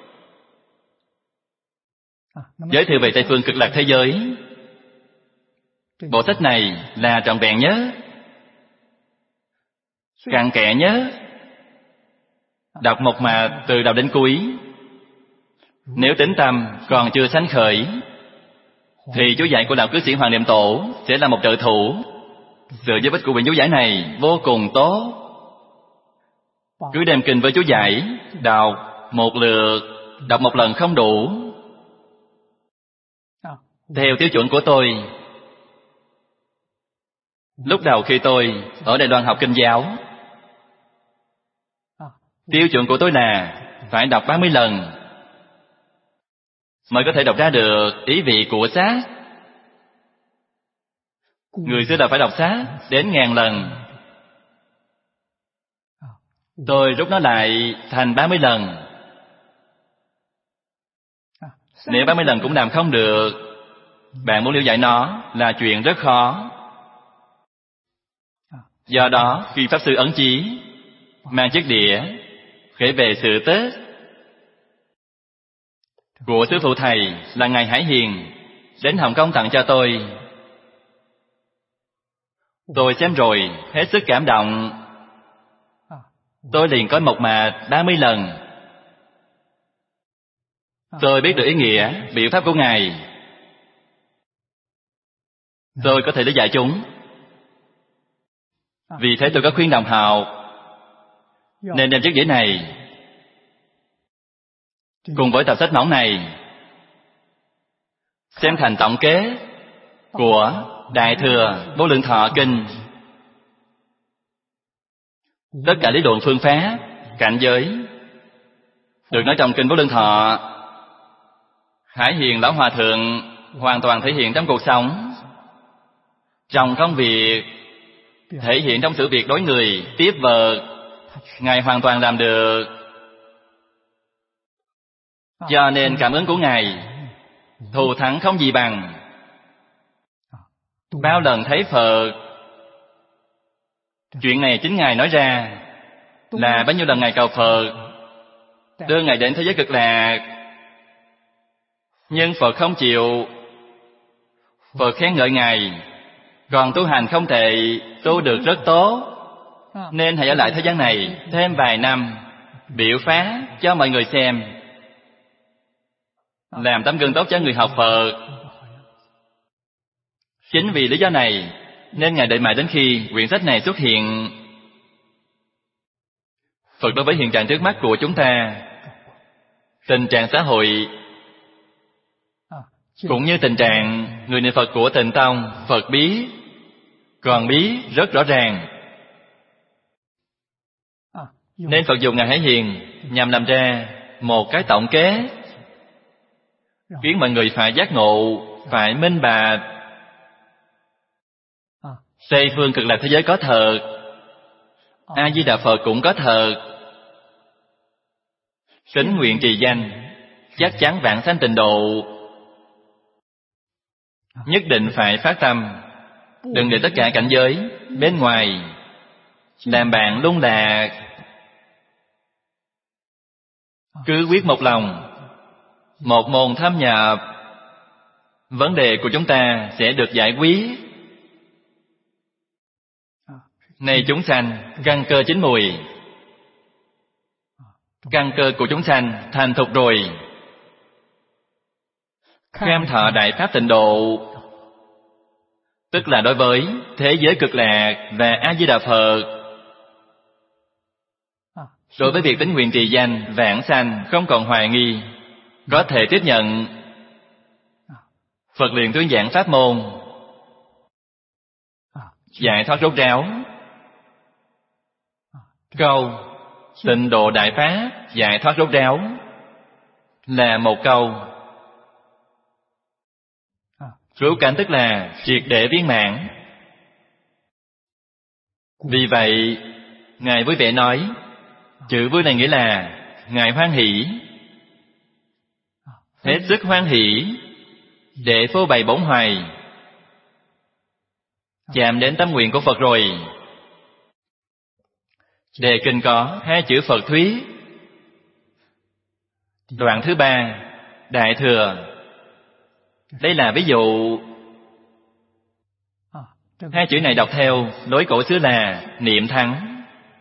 [SPEAKER 1] Giới thiệu về Tây Phương Cực Lạc thế giới. Bộ sách này là trọn vẹn nhất, cặn kẽ nhất. Đọc một mạch từ đầu đến cuối. Nếu tính tâm còn chưa sanh khởi, thì chú giải của đạo cư sĩ Hoàng Niệm Tổ sẽ là một trợ thủ. Sự giúp ích của quyển chú giải này vô cùng tốt. Cứ đem kinh với chú giải, đọc một lượt, đọc một lần không đủ. Theo tiêu chuẩn của tôi, Lúc đầu khi tôi ở Đài Loan học Kinh giáo, tiêu chuẩn của tôi là phải đọc ba mươi lần mới có thể đọc ra được ý vị của sát. Người xưa là phải đọc sát đến ngàn lần. Tôi rút nó lại thành ba mươi lần. Nếu ba mươi lần cũng làm không được, bạn muốn lưu giải nó là chuyện rất khó. Do đó, khi Pháp Sư ấn chí mang chiếc đĩa kể về sự Tết của sư phụ thầy là Ngài Hải Hiền đến Hồng Kông tặng cho tôi, tôi xem rồi hết sức cảm động. Tôi liền có mộc mạc ba mươi lần. Tôi biết được ý nghĩa biểu pháp của Ngài, tôi có thể lý giải chúng. Vì thế tôi có khuyên đồng học nên đem chiếc đĩa này cùng với tập sách mỏng này xem thành tổng kết của Đại Thừa Vô Lượng Thọ Kinh. Tất cả lý luận phương pháp, cảnh giới được nói trong Kinh Vô Lượng Thọ, Hải Hiền Lão Hòa Thượng hoàn toàn thể hiện trong cuộc sống, trong công việc, thể hiện trong sự việc đối người, tiếp vật. Ngài hoàn toàn làm được. Cho nên cảm ứng của Ngài thù thắng không gì bằng. Bao lần thấy Phật, chuyện này chính Ngài nói ra, là bao nhiêu lần Ngài cầu Phật đưa Ngài đến thế giới cực lạc, nhưng Phật không chịu. Phật khen ngợi Ngài, còn tu hành không tệ, tu được rất tốt, nên hãy ở lại thế gian này thêm vài năm, biểu phá cho mọi người xem, làm tấm gương tốt cho người học Phật. Chính vì lý do này nên Ngài đợi mãi đến khi quyển sách này xuất hiện. Phật đối với hiện trạng trước mắt của chúng ta, tình trạng xã hội cũng như tình trạng người niệm Phật của Tịnh Tông, Phật biết, còn biết rất rõ ràng. Nên Phật dùng Ngài Hải Hiền nhằm làm ra một cái tổng kết, khiến mọi người phải giác ngộ, phải minh bạch. Tây phương cực lạc thế giới có thật, A Di Đà Phật cũng có thật. Tín nguyện trì danh, chắc chắn vãng sanh tịnh độ. Nhất định phải phát tâm, đừng để tất cả cảnh giới bên ngoài làm bạn lung lạc. Cứ quyết một lòng, một môn thâm nhập, vấn đề của chúng ta sẽ được giải quyết. Này chúng sanh, căn cơ chín mùi, căn cơ của chúng sanh thành thục rồi. Kham thọ đại pháp tịnh độ, tức là đối với thế giới cực lạc và A Di Đà Phật. Đối với việc tín nguyện trì danh vãng sanh không còn hoài nghi, có thể tiếp nhận. Phật liền tuyên giảng pháp môn giải thoát rốt ráo. Câu tịnh độ đại pháp giải thoát rốt ráo là một câu. Cứu cánh tức là triệt để viên mãn. Vì vậy Ngài vui vẻ nói, chữ vui này nghĩa là Ngài hoan hỷ, hết sức hoan hỷ để phô bày bổn hoài, chạm đến tâm nguyện của Phật rồi. Đề kinh có hai chữ Phật thuyết. Đoạn thứ ba, Đại Thừa. Đây là ví dụ. Hai chữ này đọc theo lối cổ xưa là niệm thắng,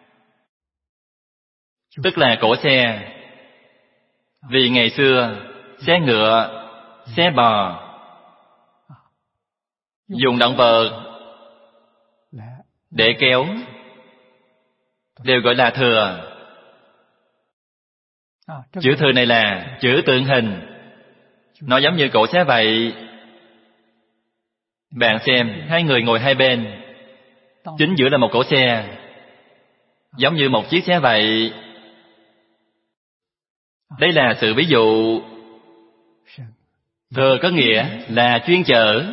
[SPEAKER 1] tức là cổ xe. Vì ngày xưa xe ngựa, xe bò dùng động vật để kéo đều gọi là thừa. Chữ thừa này là chữ tượng hình, nó giống như cỗ xe vậy. Bạn xem, hai người ngồi hai bên, chính giữa là một cỗ xe, giống như một chiếc xe vậy. Đây là sự ví dụ. Thừa có nghĩa là chuyên chở,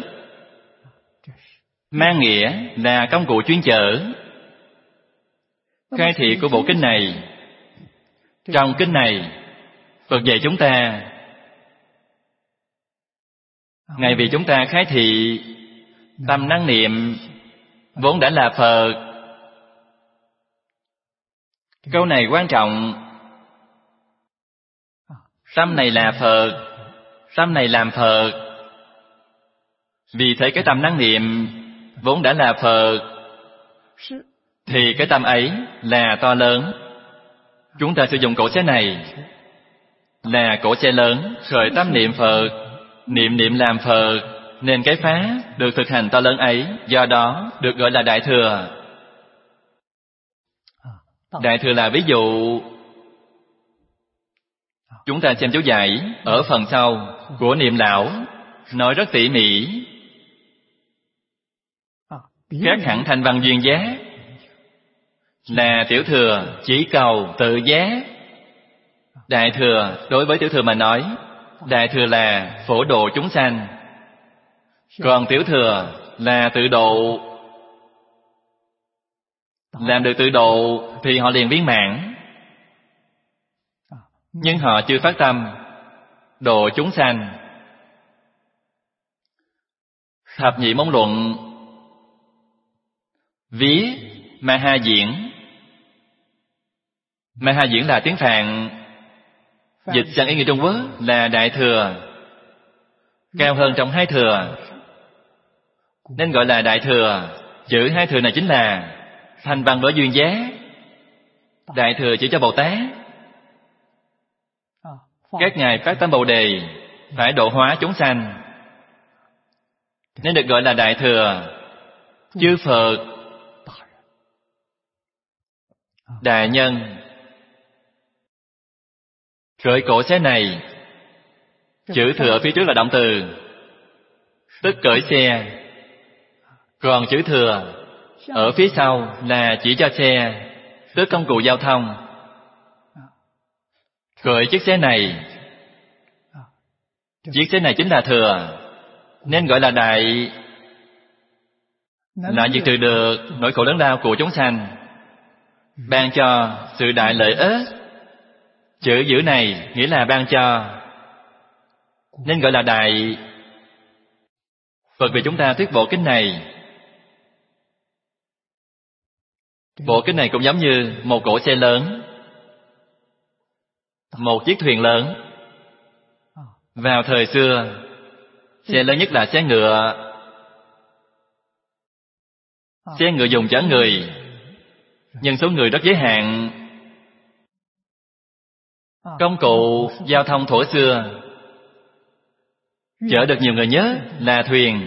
[SPEAKER 1] mang nghĩa là công cụ chuyên chở. Khai thị của bộ kinh này, trong kinh này Phật dạy chúng ta, Ngài vì chúng ta khai thị tâm năng niệm vốn đã là Phật. Câu này quan trọng. Tâm này là Phật, tâm này làm Phật. Vì thế cái tâm năng niệm vốn đã là Phật, thì cái tâm ấy là to lớn. Chúng ta sử dụng cỗ xe này là cỗ xe lớn, khởi tâm niệm Phật, niệm niệm làm Phật, nên cái pháp được thực hành to lớn ấy, do đó được gọi là Đại Thừa. Đại Thừa là ví dụ. Chúng ta xem chú giải ở phần sau của Niệm Lão, nói rất tỉ mỉ. Khác hẳn thanh văn duyên giác là tiểu thừa chỉ cầu tự giác. Đại thừa đối với tiểu thừa mà nói, đại thừa là phổ độ chúng sanh, còn tiểu thừa là tự độ. Làm được tự độ thì họ liền viên mãn, nhưng họ chưa phát tâm độ chúng sanh. Thập nhị môn luận ví Ma Ha Diễn. Ma Ha Diễn là tiếng Phạn, dịch sang ý nghĩa Trung Quốc là Đại Thừa, cao hơn trong hai thừa, nên gọi là Đại Thừa. Chữ hai thừa này chính là thanh văn đối duyên giác. Đại Thừa chỉ cho Bồ Tát. Các ngài phát tâm Bồ Đề, phải độ hóa chúng sanh, nên được gọi là Đại Thừa. Chư Phật, đại nhân. Khởi cổ xe này, chữ thừa ở phía trước là động từ, tức cởi xe. Còn chữ thừa ở phía sau là chỉ cho xe, tức công cụ giao thông. Khởi chiếc xe này, chiếc xe này chính là thừa, nên gọi là đại. Lại diệt trừ được nỗi khổ lớn lao của chúng sanh, ban cho sự đại lợi ích. Chữ giữ này nghĩa là ban cho, nên gọi là đại. Phật vì chúng ta thuyết bộ kinh này. Bộ kinh này cũng giống như một cỗ xe lớn, một chiếc thuyền lớn. Vào thời xưa, xe lớn nhất là xe ngựa. Xe ngựa dùng chở người, nhưng số người rất giới hạn. Công cụ giao thông thuở xưa chở được nhiều người nhất là thuyền.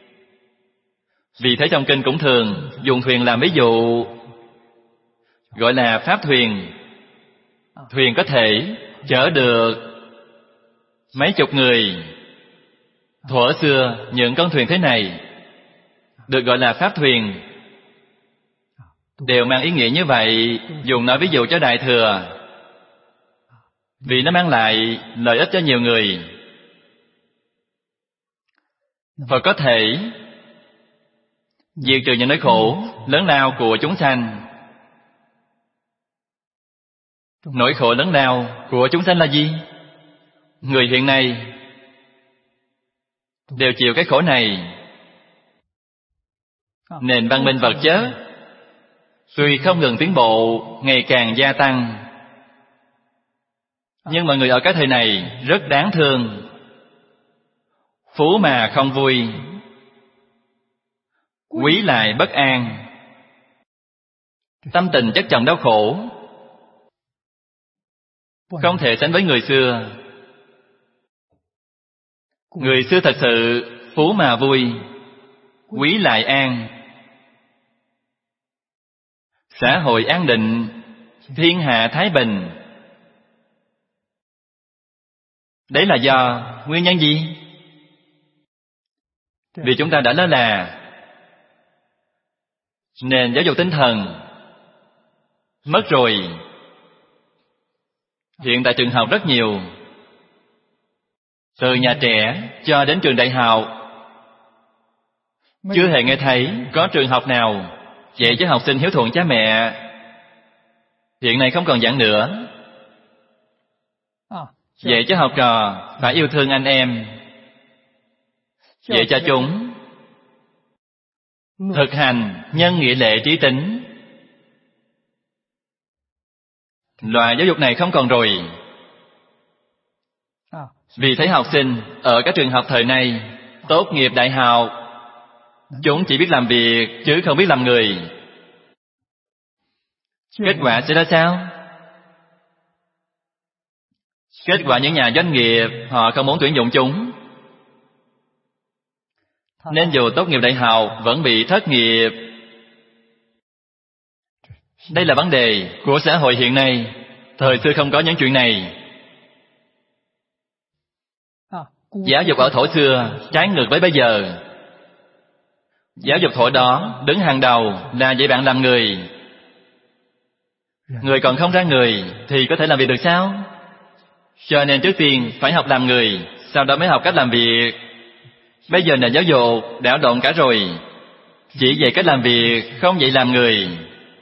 [SPEAKER 1] Vì thế trong kinh cũng thường dùng thuyền làm ví dụ, gọi là pháp thuyền. Thuyền có thể chở được mấy chục người. Thuở xưa những con thuyền thế này được gọi là pháp thuyền, đều mang ý nghĩa như vậy, dùng nói ví dụ cho Đại Thừa, vì nó mang lại lợi ích cho nhiều người. Phật có thể diệt trừ những nỗi khổ lớn lao của chúng sanh. Nỗi khổ lớn lao của chúng sanh là gì? Người hiện nay đều chịu cái khổ này. Nền văn minh vật chất tuy không ngừng tiến bộ, ngày càng gia tăng, nhưng mọi người ở cái thời này rất đáng thương. Phú mà không vui, quý lại bất an, tâm tình chất chồng đau khổ, không thể sánh với người xưa. Người xưa thật sự phú mà vui, quý lại an. Xã hội an định, thiên hạ thái bình. Đấy là do nguyên nhân gì? Vì chúng ta đã nói là Nền giáo dục tinh thần mất rồi. Hiện tại trường học rất nhiều, từ nhà trẻ cho đến trường đại học, chưa hề nghe thấy có trường học nào dạy cho học sinh hiếu thuận cha mẹ. Hiện nay không còn giảng nữa. Dạy cho học trò phải yêu thương anh em, dạy cho chúng thực hành nhân nghĩa lệ trí tính. Loại giáo dục này không còn rồi. Vì thấy học sinh ở các trường học thời nay tốt nghiệp đại học, chúng chỉ biết làm việc chứ không biết làm người. Kết quả sẽ ra sao? Kết quả những nhà doanh nghiệp họ không muốn tuyển dụng chúng, nên dù tốt nghiệp đại học vẫn bị thất nghiệp. Đây là vấn đề của xã hội hiện nay. Thời xưa không có những chuyện này. Giáo dục ở thổ xưa trái ngược với bây giờ. Giáo dục thổ đó đứng hàng đầu là dạy bạn làm người. Người còn không ra người thì có thể làm việc được sao? Cho nên trước tiên phải học làm người, sau đó mới học cách làm việc. Bây giờ nền giáo dục đảo lộn cả rồi, chỉ dạy cách làm việc, không dạy làm người.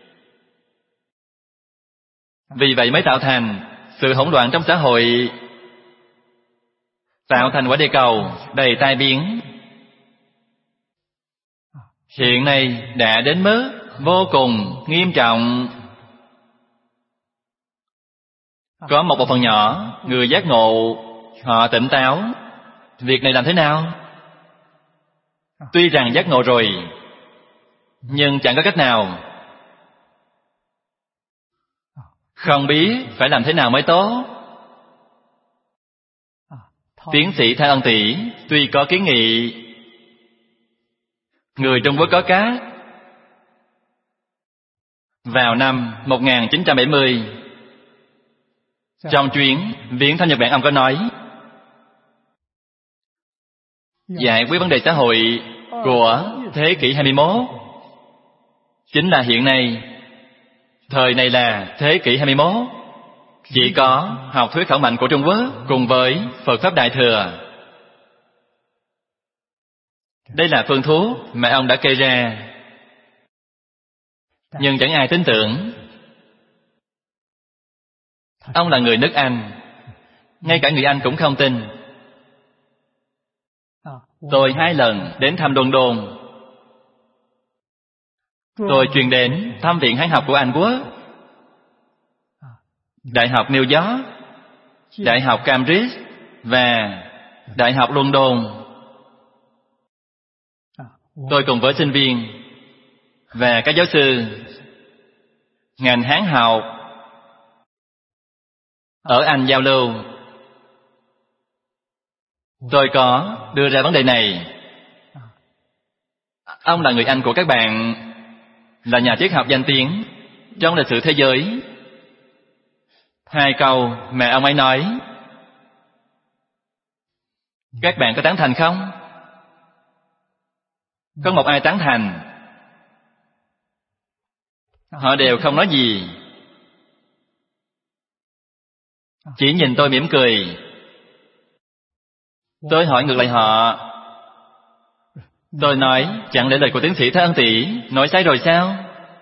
[SPEAKER 1] Vì vậy mới tạo thành sự hỗn loạn trong xã hội, tạo thành quả địa cầu đầy tai biến. Hiện nay đã đến mức vô cùng nghiêm trọng. Có một bộ phận nhỏ người giác ngộ, họ tỉnh táo. Việc này làm thế nào? Tuy rằng giác ngộ rồi, nhưng chẳng có cách nào. Không biết phải làm thế nào mới tốt. Tiến sĩ Tha Ân Tỷ tuy có kiến nghị, người Trung Quốc có cát. Vào năm một nghìn chín trăm bảy mươi, trong chuyến viếng thăm Nhật Bản, ông có nói giải quyết vấn đề xã hội của thế kỷ hai mươi mốt chính là hiện nay. Thời này là thế kỷ hai mươi mốt. Chỉ có học thuyết khẩu mạnh của Trung Quốc cùng với Phật Pháp Đại Thừa. Đây là phương thuốc mà ông đã kê ra, nhưng chẳng ai tin tưởng. Ông là người nước Anh, ngay cả người Anh cũng không tin. Tôi hai lần đến thăm London. Tôi truyền đến thăm viện Hán học của Anh Quốc, Đại học New York, Đại học Cambridge và Đại học London. Tôi cùng với sinh viên và các giáo sư ngành Hán học ở Anh giao lưu. Tôi có đưa ra vấn đề này. Ông là người Anh của các bạn, là nhà triết học danh tiếng trong lịch sử thế giới. Hai câu mà ông ấy nói, các bạn có tán thành không? Có một ai tán thành. Họ đều không nói gì, chỉ nhìn tôi mỉm cười. Tôi hỏi ngược lại họ. Tôi nói, chẳng lẽ lời của tiến sĩ Tha Ân Tỷ nói sai rồi sao?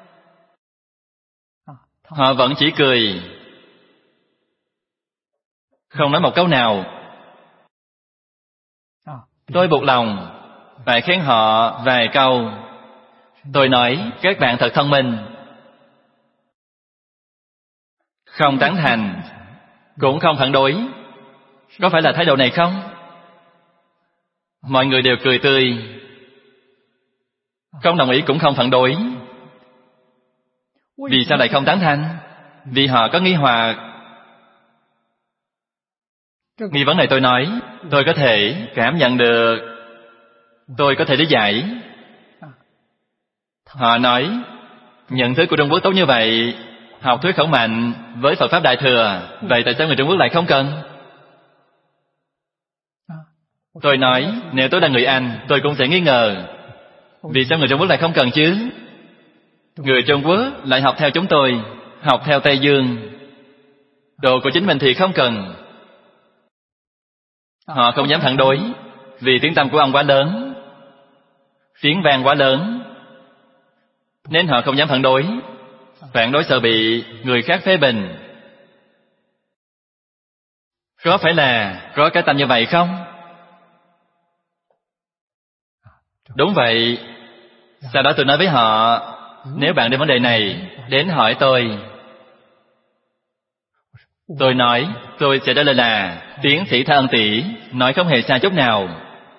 [SPEAKER 1] Họ vẫn chỉ cười, không nói một câu nào. Tôi buộc lòng phải khen họ vài câu. Tôi nói, các bạn thật thông minh. Không tán thành, cũng không phản đối. Có phải là thái độ này không? Mọi người đều cười tươi, không đồng ý cũng không phản đối. Vì sao lại không tán thành? Vì họ có nghi hoặc. Nghi vấn này tôi nói, tôi có thể cảm nhận được, tôi có thể lý giải. Họ nói, nhận thức của Trung Quốc tốt như vậy, học thuyết khẩu mạnh với Phật Pháp Đại Thừa, vậy tại sao người Trung Quốc lại không cần? Tôi nói, nếu tôi là người Anh, tôi cũng sẽ nghi ngờ. Vì sao người Trung Quốc lại không cần chứ? Người Trung Quốc lại học theo chúng tôi, học theo Tây Dương. Đồ của chính mình thì không cần. Họ không dám phản đối, vì tiếng tăm của ông quá lớn, tiếng vang quá lớn, nên họ không dám phản đối. Phản đối sợ bị người khác phê bình. Có phải là có cái tâm như vậy không? Đúng vậy. Sau đó tôi nói với họ, nếu bạn đem vấn đề này đến hỏi tôi, tôi nói tôi sẽ trả lời là tiến sĩ Tha Ân Tỷ nói không hề sai chút nào,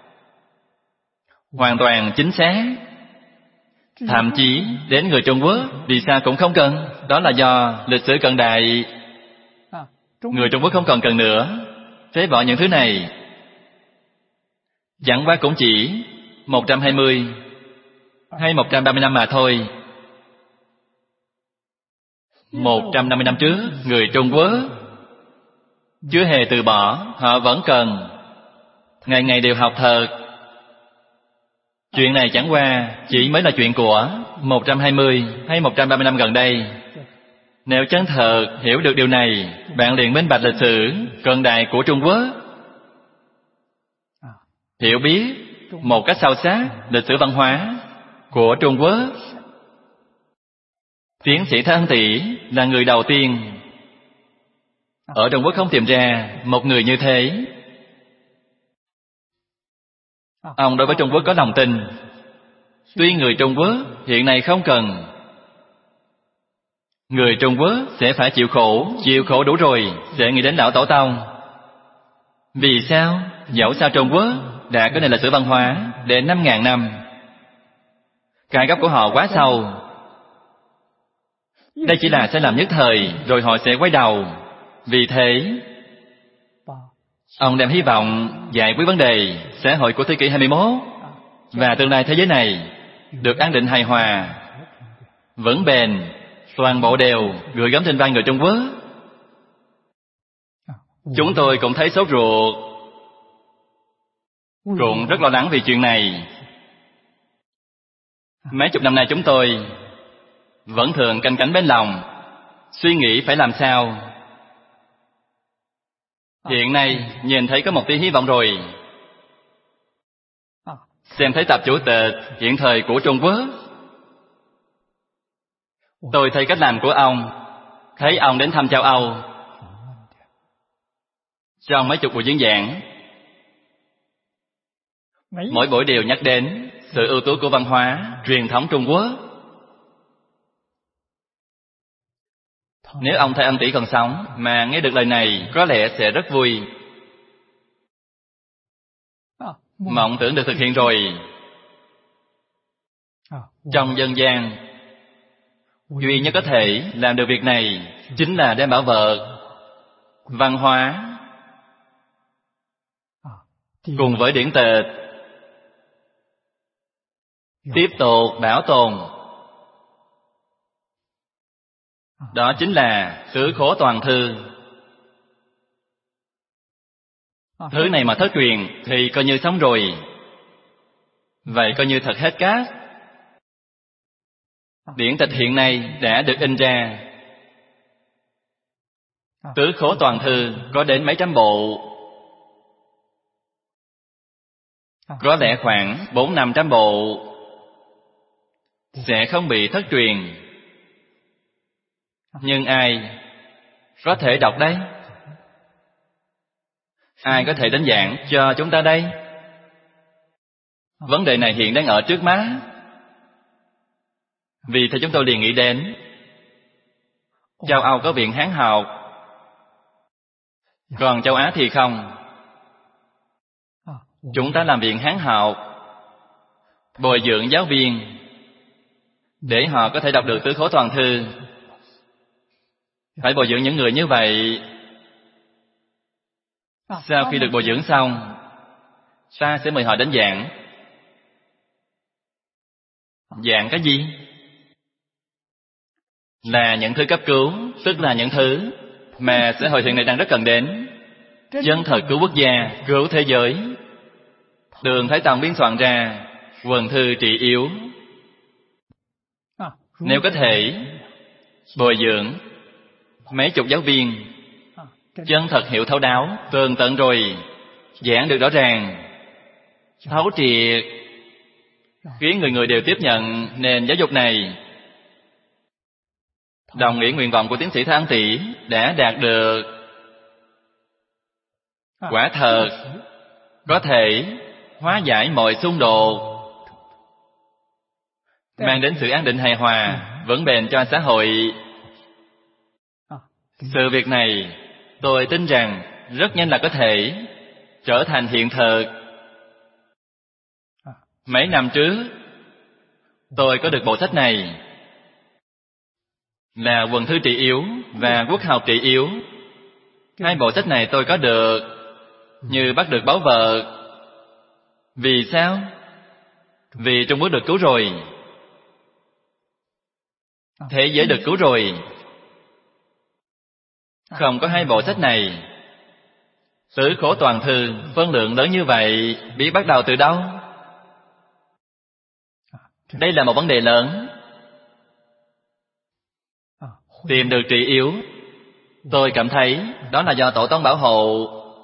[SPEAKER 1] hoàn toàn chính xác. Thậm chí đến người Trung Quốc vì sao cũng không cần. Đó là do lịch sử cận đại, người Trung Quốc không còn cần nữa, phế bỏ những thứ này. Chẳng qua cũng chỉ một trăm hai mươi hay một trăm ba mươi năm mà thôi. Một trăm năm mươi năm trước, người Trung Quốc chưa hề từ bỏ, họ vẫn cần, ngày ngày đều học thật. Chuyện này chẳng qua chỉ mới là chuyện của một trăm hai mươi hay một trăm ba mươi năm gần đây. Nếu chân thật hiểu được điều này, bạn liền minh bạch lịch sử cận đại của Trung Quốc, hiểu biết một cách sâu sắc lịch sử văn hóa của Trung Quốc. Tiến sĩ Tha Ân Tỷ là người đầu tiên ở Trung Quốc không tìm ra một người như thế. Ông đối với Trung Quốc có lòng tin. Tuy người Trung Quốc hiện nay không cần, người Trung Quốc sẽ phải chịu khổ, chịu khổ đủ rồi sẽ nghĩ đến lão tổ tông. Vì sao? Dẫu sao Trung Quốc đã có nền lịch sử văn hóa đến năm ngàn năm, cái gốc của họ quá sâu. Đây chỉ là sai lầm nhất thời, rồi họ sẽ quay đầu. Vì thế, ông đem hy vọng giải quyết vấn đề xã hội của thế kỷ hai mươi mốt và tương lai thế giới này được an định hài hòa, vững bền, toàn bộ đều gửi gắm trên vai người Trung Quốc. Chúng tôi cũng thấy sốt ruột, cũng rất lo lắng vì chuyện này. Mấy chục năm nay chúng tôi vẫn thường canh cánh bên lòng, suy nghĩ phải làm sao. Hiện nay nhìn thấy có một tia hy vọng rồi. Xem thấy Tập Chủ tịch hiện thời của Trung Quốc, tôi thấy cách làm của ông, thấy ông đến thăm châu Âu trong mấy chục buổi diễn giảng, mỗi buổi đều nhắc đến sự ưu tú của văn hóa truyền thống Trung Quốc. Nếu ông Tha Ân Tỷ còn sống mà nghe được lời này, có lẽ sẽ rất vui. Mộng tưởng được thực hiện rồi. Trong dân gian, duy nhất có thể làm được việc này chính là đem bảo vật, văn hóa cùng với điển tịch tiếp tục bảo tồn. Đó chính là Tứ Khố Toàn Thư. Thứ này mà thất truyền thì coi như xong rồi. Vậy coi như thật hết cát. Điển tịch hiện nay đã được in ra. Tứ Khố Toàn Thư có đến mấy trăm bộ, có lẽ khoảng bốn năm trăm bộ sẽ không bị thất truyền. Nhưng ai có thể đọc đây? Ai có thể đến giảng cho chúng ta đây? Vấn đề này hiện đang ở trước mắt. Vì thế chúng tôi liền nghĩ đến châu Âu có viện Hán học, còn châu Á thì không. Chúng ta làm viện Hán học, bồi dưỡng giáo viên để họ có thể đọc được Tứ Khố Toàn Thư. Phải bồi dưỡng những người như vậy. Sau khi được bồi dưỡng xong, ta sẽ mời họ đến giảng. Giảng cái gì? Là những thứ cấp cứu, tức là những thứ mà xã hội hiện nay đang rất cần đến. Chân thật cứu quốc gia, cứu thế giới. Đường Thái Tông biên soạn ra Quần Thư Trị Yếu. Nếu có thể bồi dưỡng mấy chục giáo viên chân thật hiểu thấu đáo, tường tận rồi giảng được rõ ràng, thấu triệt, khiến người người đều tiếp nhận nền giáo dục này, đồng ý nguyện vọng của tiến sĩ Thang Tỷ đã đạt được, quả thật có thể hóa giải mọi xung đột, mang đến sự an định hài hòa, vững bền cho xã hội. Sự việc này tôi tin rằng rất nhanh là có thể trở thành hiện thực. Mấy năm trước tôi có được bộ sách này, là Quần thư trị yếu và Quốc học trị yếu. Hai bộ sách này tôi có được như bắt được báu vật. Vì sao? Vì Trung Quốc được cứu rồi, thế giới được cứu rồi. Không có hai bộ sách này, Tứ Khổ Toàn Thư phân lượng lớn như vậy biết bắt đầu từ đâu? Đây là một vấn đề lớn. Tìm được trị yếu, tôi cảm thấy đó là do Tổ tông bảo hộ.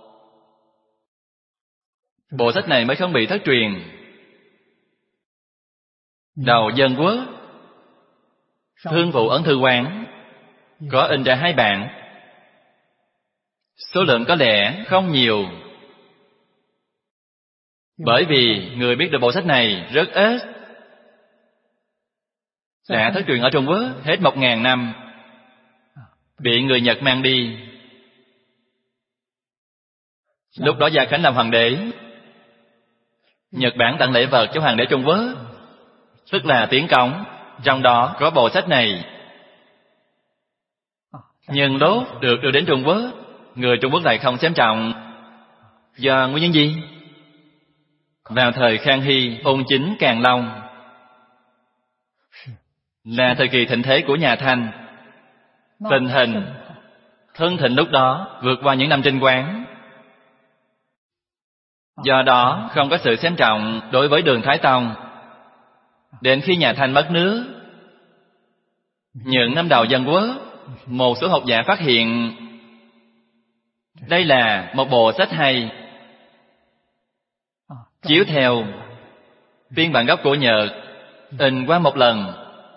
[SPEAKER 1] Bộ sách này mới không bị thất truyền. Đầu Dân Quốc, Thương vụ Ấn Thư Quán có in ra hai bản, số lượng có lẽ không nhiều, bởi vì người biết được bộ sách này rất ít. Đã thất truyền ở Trung Quốc hết một ngàn năm, bị người Nhật mang đi. Lúc đó Gia Khánh làm hoàng đế, Nhật Bản tặng lễ vật cho hoàng đế Trung Quốc, tức là tiến cống, trong đó có bộ sách này. Nhưng lúc được đưa đến Trung Quốc, người Trung Quốc lại không xem trọng. Do nguyên nhân gì? Vào thời Khang Hy, Ung Chính, Càn Long là thời kỳ thịnh thế của nhà Thanh. Tình hình thân thịnh lúc đó vượt qua những năm Trinh Quán. Do đó không có sự xem trọng đối với Đường Thái Tông. Đến khi nhà Thanh mất nước, những năm đầu Dân Quốc, một số học giả phát hiện đây là một bộ sách hay. Chiếu theo phiên bản gốc của Nhật, in qua một lần.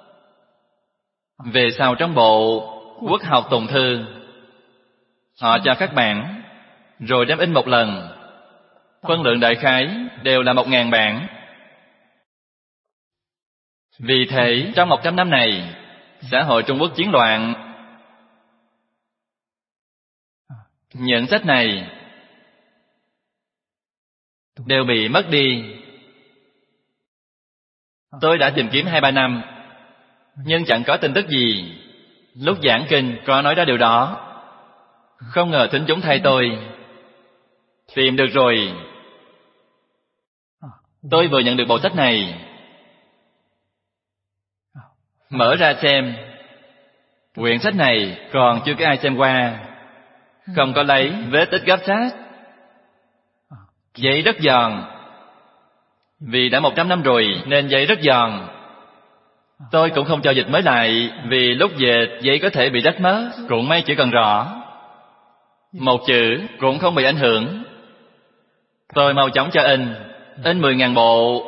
[SPEAKER 1] Về sau trong bộ Quốc học Tùng Thư, họ cho các bản, rồi đem in một lần. Phân lượng đại khái đều là một ngàn bản. Vì thế trong một trăm năm này, xã hội Trung Quốc chiến loạn. Những sách này đều bị mất đi. Tôi đã tìm kiếm hai ba năm, nhưng chẳng có tin tức gì. Lúc giảng kinh có nói ra điều đó. Không ngờ thính chúng thay tôi tìm được rồi. Tôi vừa nhận được bộ sách này, mở ra xem. Quyển sách này còn chưa có ai xem qua, không có lấy vết tích gấp sát. Giấy rất giòn, vì đã một trăm năm rồi nên giấy rất giòn. Tôi cũng không cho dịch mới lại, vì lúc dịch giấy có thể bị rách mất. Cũng may chỉ cần rõ, một chữ cũng không bị ảnh hưởng. Tôi mau chóng cho in, in mười ngàn bộ,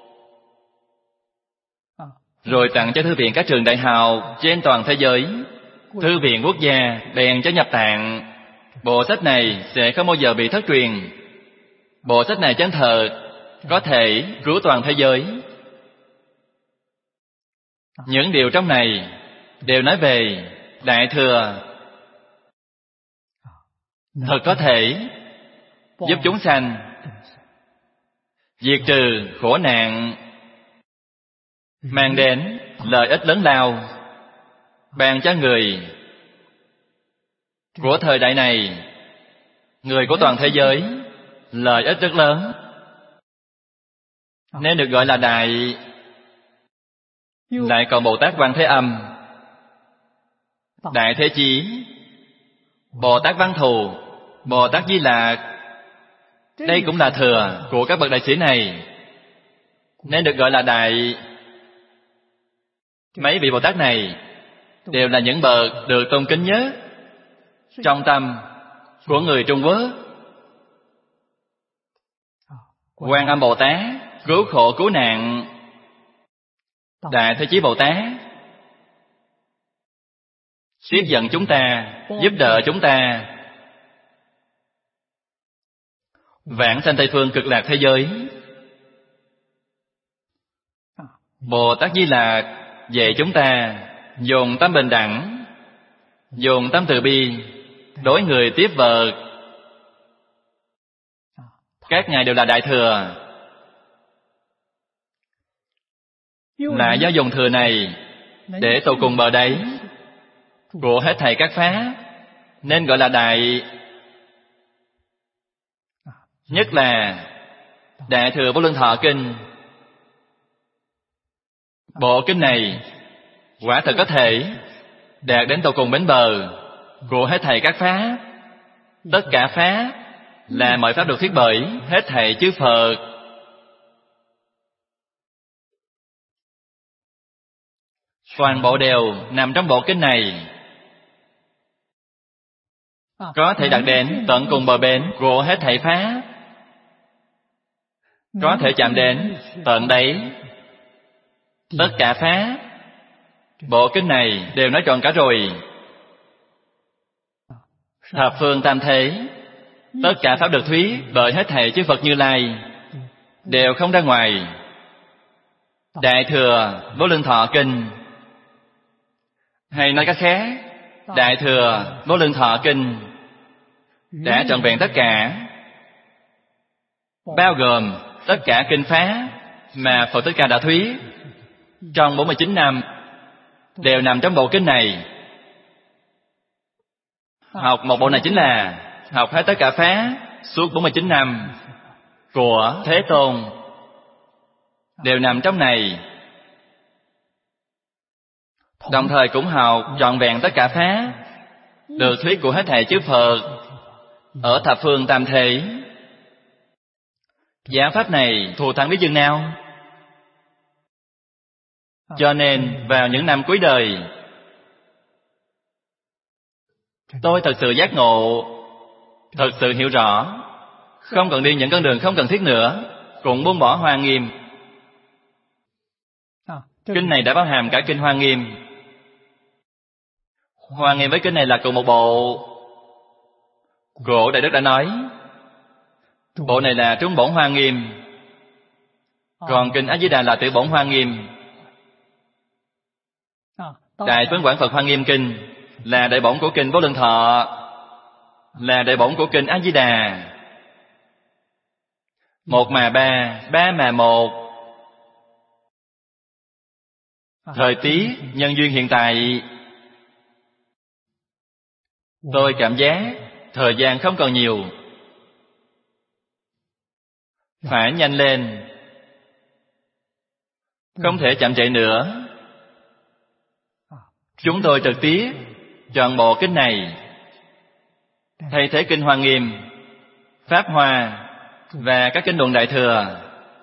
[SPEAKER 1] rồi tặng cho thư viện các trường đại học trên toàn thế giới. Thư viện quốc gia bèn cho nhập tạng. Bộ sách này sẽ không bao giờ bị thất truyền. Bộ sách này chân thật, có thể cứu toàn thế giới. Những điều trong này đều nói về Đại Thừa, thật có thể giúp chúng sanh diệt trừ khổ nạn, mang đến lợi ích lớn lao, ban cho người của thời đại này, người của toàn thế giới, lợi ích rất lớn, nên được gọi là Đại. Lại còn Bồ Tát Quan Thế Âm, Đại Thế Chí, Bồ Tát Văn Thù, Bồ Tát Di Lạc. Đây cũng là thừa của các bậc đại sĩ này, nên được gọi là Đại. Mấy vị Bồ Tát này đều là những bậc được tôn kính nhất trong tâm của người Trung Quốc. Quan Âm Bồ Tát cứu khổ cứu nạn, Đại Thế Chí Bồ Tát tiếp dẫn chúng ta, giúp đỡ chúng ta vãng sanh Tây Phương Cực Lạc thế giới. Bồ Tát Di Lặc dạy chúng ta dùng tâm bình đẳng, dùng tâm từ bi đối người tiếp vật. Các ngài đều là Đại Thừa, lại do dùng thừa này để tụ cùng bờ đáy của hết thảy các pháp, nên gọi là Đại. Nhất là Đại Thừa Vô Lượng Thọ Kinh. Bộ kinh này quả thật có thể đạt đến tận cùng bến bờ của hết thảy các pháp. Tất cả pháp là mọi pháp được thuyết bởi hết thảy chư Phật. Toàn bộ đều nằm trong bộ kinh này, có thể đạt đến tận cùng bờ bến của hết thảy pháp, có thể chạm đến tận đáy tất cả pháp. Bộ kinh này đều nói trọn cả rồi. Thập phương tam thế, tất cả pháp được thuyết bởi hết thảy chư Phật Như Lai đều không ra ngoài. Đại Thừa Vô Lượng Thọ Kinh, hay nói cách khác, Đại Thừa Vô Lượng Thọ Kinh đã trọn vẹn tất cả, bao gồm tất cả kinh pháp mà Phật Thích Ca đã thuyết trong bốn mươi chín năm, đều nằm trong bộ kinh này. Học một bộ này chính là học hết tất cả pháp suốt bốn mươi chín năm của Thế Tôn, đều nằm trong này. Đồng thời cũng học trọn vẹn tất cả pháp được thuyết của hết thảy chư Phật ở thập phương tam thế. Giảng pháp này thù thắng biết chừng nào. Cho nên vào những năm cuối đời, tôi thật sự giác ngộ, thật sự hiểu rõ, không cần đi những con đường không cần thiết nữa, cũng buông bỏ Hoa Nghiêm. Kinh này đã bao hàm cả kinh Hoa Nghiêm. Hoa Nghiêm với kinh này là cùng một bộ. Cổ Đại Đức đã nói, bộ này là trung bổn Hoa Nghiêm, còn kinh A Di Đà là tiểu bổn Hoa Nghiêm. Đại Tuấn Quảng Phật Hoa Nghiêm Kinh là đại bổn của kinh Vô Lượng Thọ, là đại bổn của kinh A Di Đà. Một mà ba, ba mà một. Thời tiết, nhân duyên hiện tại, tôi cảm giác thời gian không còn nhiều, phải nhanh lên, không thể chậm trễ nữa. Chúng tôi trực tiếp chọn bộ kinh này thay thế kinh Hoa Nghiêm, Pháp Hoa và các kinh luận Đại Thừa.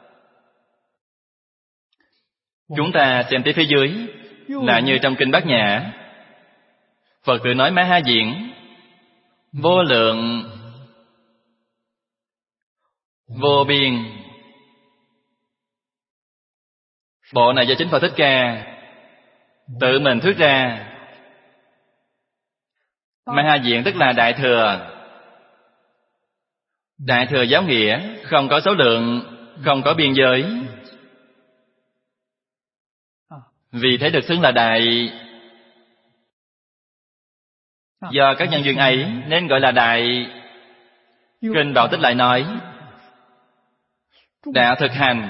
[SPEAKER 1] Chúng ta xem tiếp phía dưới là như trong kinh Bát Nhã, Phật tự nói Mã Ha Diễn, vô lượng, vô biên. Bộ này do chính Phật Thích Ca tự mình thuyết ra. Mã Ha Diện tức là Đại Thừa. Đại Thừa giáo nghĩa không có số lượng, không có biên giới, vì thế được xưng là Đại. Do các nhân duyên ấy nên gọi là Đại. Kinh Bảo Tích lại nói, đạo thực hành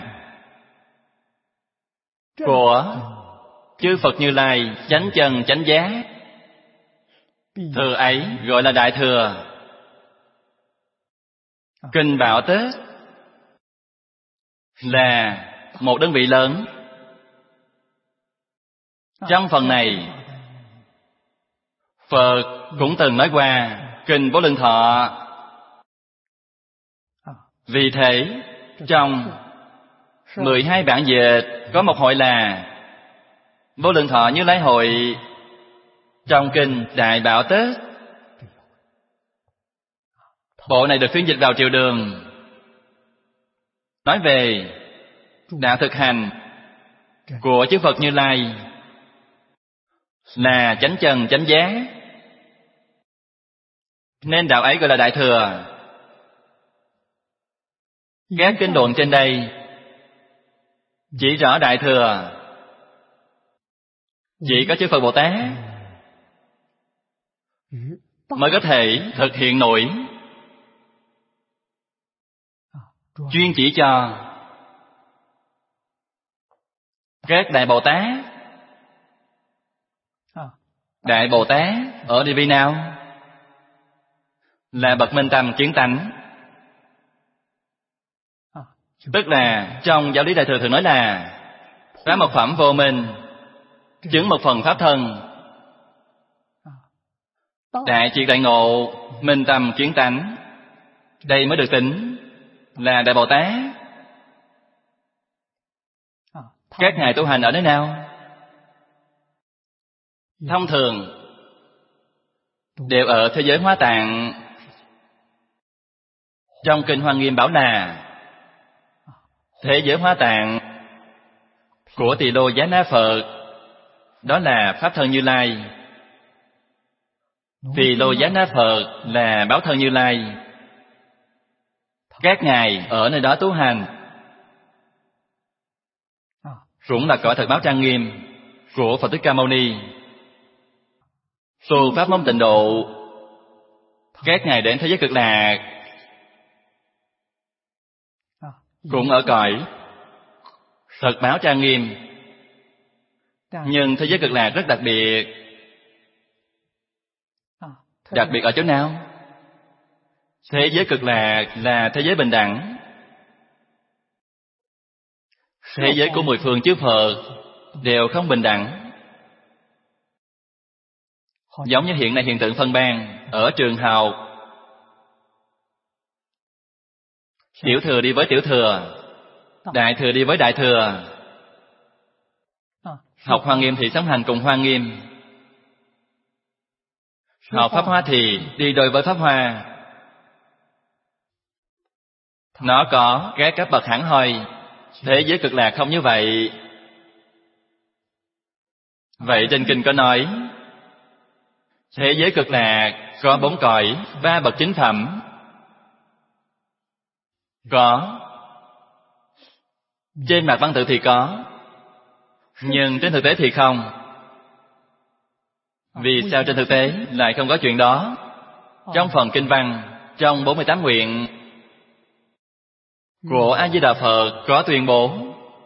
[SPEAKER 1] của chư Phật Như Lai chánh chân chánh giác, thừa ấy gọi là Đại Thừa. Kinh Bảo Tích là một đơn vị lớn. Trong phần này, Phật cũng từng nói qua kinh Vô Lượng Thọ. Vì thế, trong mười hai bản dịch có một hội là Vô Lượng Thọ Như Lai Hội trong kinh Đại Bảo Tết. Bộ này được phiên dịch vào triều đường, nói về đạo thực hành của chư Phật Như Lai là chánh trần chánh giác, nên đạo ấy gọi là Đại Thừa. Các kinh luận trên đây chỉ rõ Đại Thừa chỉ có chư Phật Bồ Tát mới có thể thực hiện nổi, chuyên chỉ cho các Đại Bồ Tát. Đại Bồ Tát ở địa vị nào? Là bậc minh tâm kiến tánh. Tức là trong giáo lý Đại Thừa thường nói là phá một phẩm vô minh, chứng một phần pháp thân, đại triệt đại ngộ, minh tâm kiến tánh. Đây mới được tính là Đại Bồ Tát. Các ngài tu hành ở nơi nào? Thông thường đều ở thế giới Hóa Tạng. Trong kinh Hoa Nghiêm bảo là thế giới Hóa Tạng của Tỳ Lô Giá Na Phật, đó là Pháp Thân Như Lai. Tỳ Lô Giá Na Phật là Báo Thân Như Lai. Các ngài ở nơi đó tu hành cũng là cõi thật báo trang nghiêm của Phật Thích Ca Mâu Ni. Tu pháp môn tịnh độ, các ngài đến thế giới Cực Lạc cũng ở cõi thật báo trang nghiêm. Nhưng thế giới Cực Lạc rất đặc biệt. Đặc biệt ở chỗ nào? Thế giới Cực Lạc là thế giới bình đẳng. Thế giới của mười phương chư Phật đều không bình đẳng. Giống như hiện nay hiện tượng phân ban ở trường học. Tiểu thừa đi với tiểu thừa, đại thừa đi với đại thừa. Học Hoa Nghiêm thì sống hành cùng Hoa Nghiêm. Học Pháp Hoa thì đi đôi với Pháp Hoa. Nó có các cấp bậc hẳn hoi. Thế giới Cực Lạc không như vậy. Vậy trên kinh có nói thế giới Cực Lạc có bốn cõi, ba bậc chính phẩm. Có. Trên mặt văn tự thì có, nhưng trên thực tế thì không. Vì sao trên thực tế lại không có chuyện đó? Trong phần kinh văn, trong bốn mươi tám nguyện của A Di Đà Phật có tuyên bố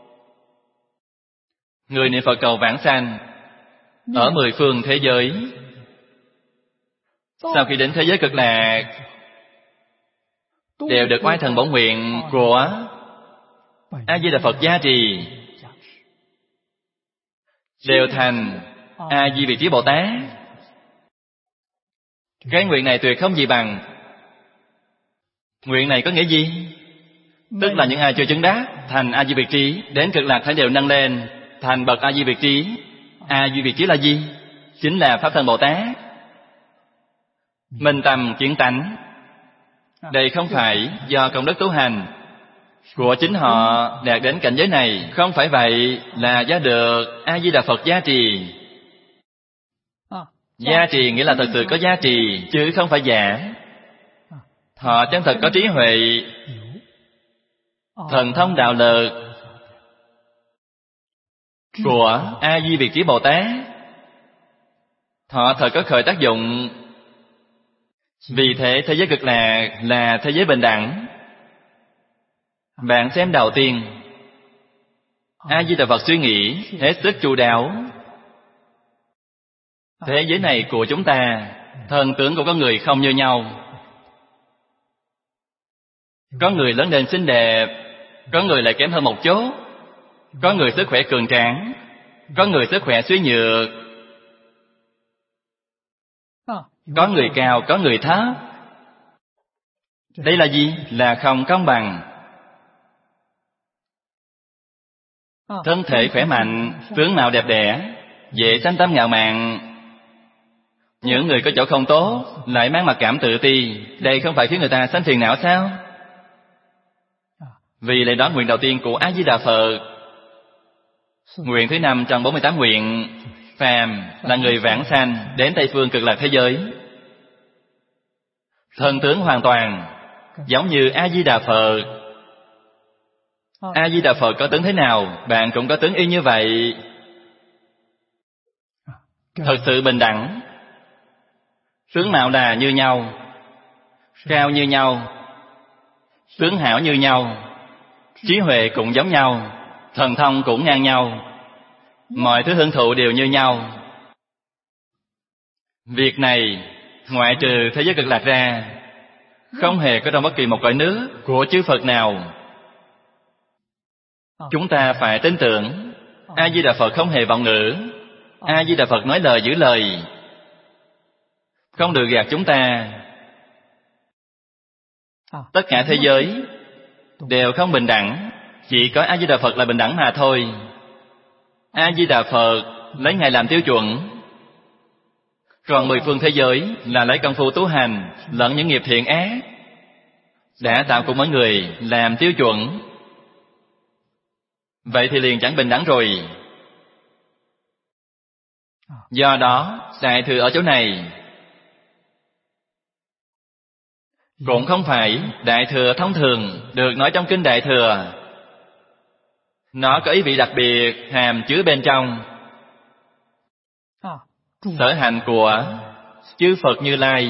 [SPEAKER 1] người niệm Phật cầu vãng sanh ở mười phương thế giới, sau khi đến thế giới Cực Lạc đều được oai thần bổn nguyện của A Di Đà Phật gia trì, đều thành A Di Vị Trí Bồ Tát. Cái nguyện này tuyệt không gì bằng. Nguyện này có nghĩa gì? Tức là những ai chưa chứng đắc thành A Di Vị Trí, đến Cực Lạc phải đều nâng lên thành bậc A Di Vị Trí. A Di Vị Trí là gì? Chính là Pháp Thân Bồ Tát. Minh tâm kiến tánh. Đây không phải do công đức tu hành của chính họ đạt đến cảnh giới này. Không phải vậy, là do được A Di Đà Phật gia trì. Gia trì nghĩa là thật sự có giá trị, chứ không phải giả. Họ chân thật có trí huệ, thần thông đạo lực của A Di Vị Trí Bồ Tát. Họ thật có khởi tác dụng. Vì thế thế giới Cực Lạc là thế giới bình đẳng. Bạn xem đầu tiên, A Di Đà Phật suy nghĩ hết sức chu đáo. Thế giới này của chúng ta, thần tướng của con người không như nhau. Có người lớn lên xinh đẹp, có người lại kém hơn một chút. Có người sức khỏe cường tráng, có người sức khỏe suy nhược. Có người cao, có người thấp. Đây là gì? Là không công bằng. Thân thể khỏe mạnh, tướng mạo đẹp đẽ, dễ sanh tâm ngạo mạn. Những người có chỗ không tốt lại mang mặc cảm tự ti, đây không phải khiến người ta sanh phiền não sao? Vì lẽ đó nguyện đầu tiên của A Di Đà Phật, nguyện thứ năm trong bốn mươi tám nguyện, phàm là người vãng sanh đến Tây phương cực lạc thế giới. Thân tướng hoàn toàn giống như A Di Đà Phật. A Di Đà Phật có tướng thế nào, bạn cũng có tướng y như vậy. Thật sự bình đẳng. Tướng mạo là như nhau, cao như nhau, tướng hảo như nhau, trí huệ cũng giống nhau, thần thông cũng ngang nhau, mọi thứ hưởng thụ đều như nhau. Việc này ngoại trừ thế giới cực lạc ra, không hề có trong bất kỳ một cõi nước của chư Phật nào. Chúng ta phải tin tưởng A Di Đà Phật không hề vọng ngữ. A Di Đà Phật nói lời giữ lời, không lừa gạt chúng ta. Tất cả thế giới đều không bình đẳng, chỉ có A Di Đà Phật là bình đẳng mà thôi. A Di Đà Phật lấy Ngài làm tiêu chuẩn, còn mười phương thế giới là lấy công phu tu hành lẫn những nghiệp thiện ác đã tạo của mỗi người làm tiêu chuẩn. Vậy thì liền chẳng bình đẳng rồi. Do đó Đại Thừa ở chỗ này cũng không phải Đại Thừa thông thường được nói trong kinh Đại Thừa. Nó có ý vị đặc biệt hàm chứa bên trong. Sở hạnh của chư Phật Như Lai,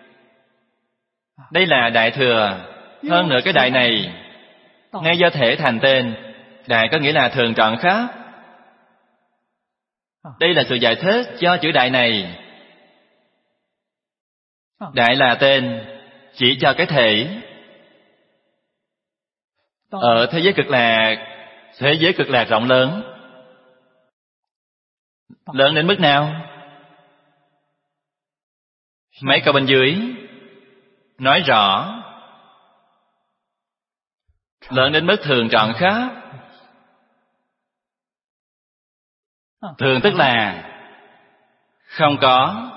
[SPEAKER 1] đây là Đại Thừa. Hơn nữa cái Đại này ngay do thể thành tên. Đại có nghĩa là thường trọn khắp. Đây là sự giải thích cho chữ Đại này. Đại là tên chỉ cho cái thể. Ở thế giới cực lạc, thế giới cực lạc rộng lớn. Lớn đến mức nào? Mấy câu bên dưới nói rõ. Lớn đến mức thường trọn khắp. Thường tức là không có,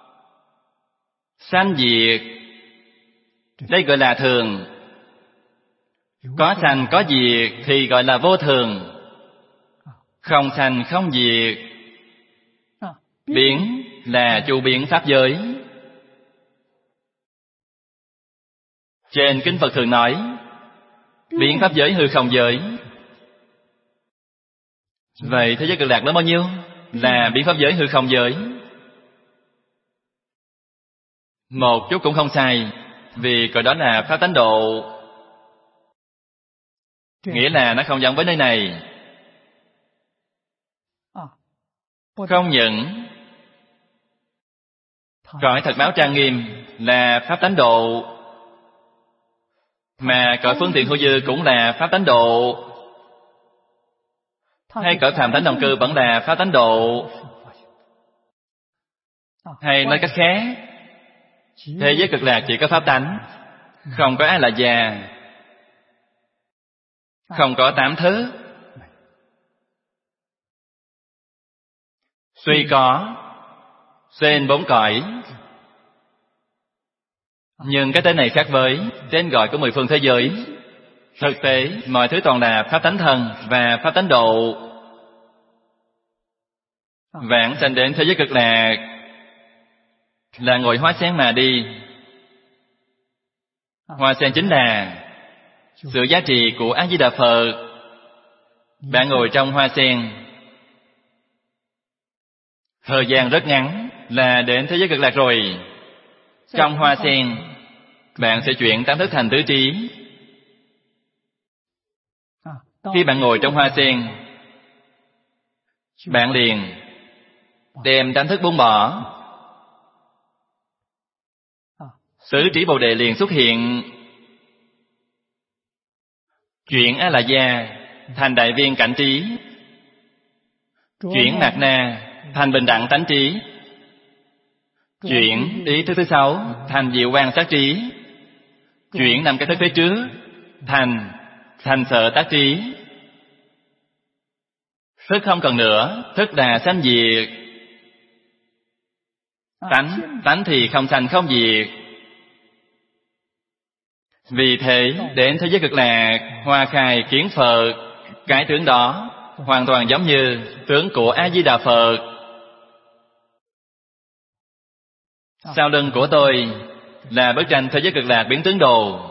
[SPEAKER 1] sanh diệt. Đây gọi là thường. Có sanh có diệt thì gọi là vô thường. Không sanh không diệt. Biến là chu biến pháp giới. Trên kinh Phật thường nói biến pháp giới hư không giới. Vậy thế giới cực lạc lớn bao nhiêu? Là biến pháp giới hư không giới. Một chút cũng không sai, vì cõi đó là pháp tánh độ. Nghĩa là nó không giống với nơi này. Không những cõi thật báo trang nghiêm là pháp tánh độ, mà cõi phương tiện hữu dư cũng là pháp tánh độ, hay cõi phàm thánh đồng cư vẫn là pháp tánh độ. Hay nói cách khác, thế giới cực lạc chỉ có pháp tánh, không có A La Gia, không có tám thức. Tuy có trên bốn cõi, nhưng cái tên này khác với tên gọi của mười phương thế giới. Thực tế mọi thứ toàn là pháp tánh thân và pháp tánh độ. Vãng sanh đến thế giới cực lạc là ngồi hoa sen mà đi. Hoa sen chính là sự giá trị của A Di Đà Phật. Bạn ngồi trong hoa sen, thời gian rất ngắn là đến thế giới cực lạc rồi. Trong hoa sen, bạn sẽ chuyển tám thức thành tứ trí. Khi bạn ngồi trong hoa sen, bạn liền đem tám thức buông bỏ. Tứ trí Bồ Đề liền xuất hiện. Chuyển A La Gia thành đại viên cảnh trí. Chuyển Mạt Na thành bình đẳng tánh trí. Chuyển ý thức thứ sáu thành diệu quan sát trí. Chuyển năm cái thức phía trước thành thành sợ tác trí. Thức không còn nữa, thức đà sanh diệt. Tánh, tánh thì không sanh không diệt. Vì thế, đến thế giới Cực Lạc, Hoa Khai kiến Phật, cái tướng đó hoàn toàn giống như tướng của A-di-đà Phật. Sau lưng của tôi là bức tranh thế giới Cực Lạc biến tướng đồ.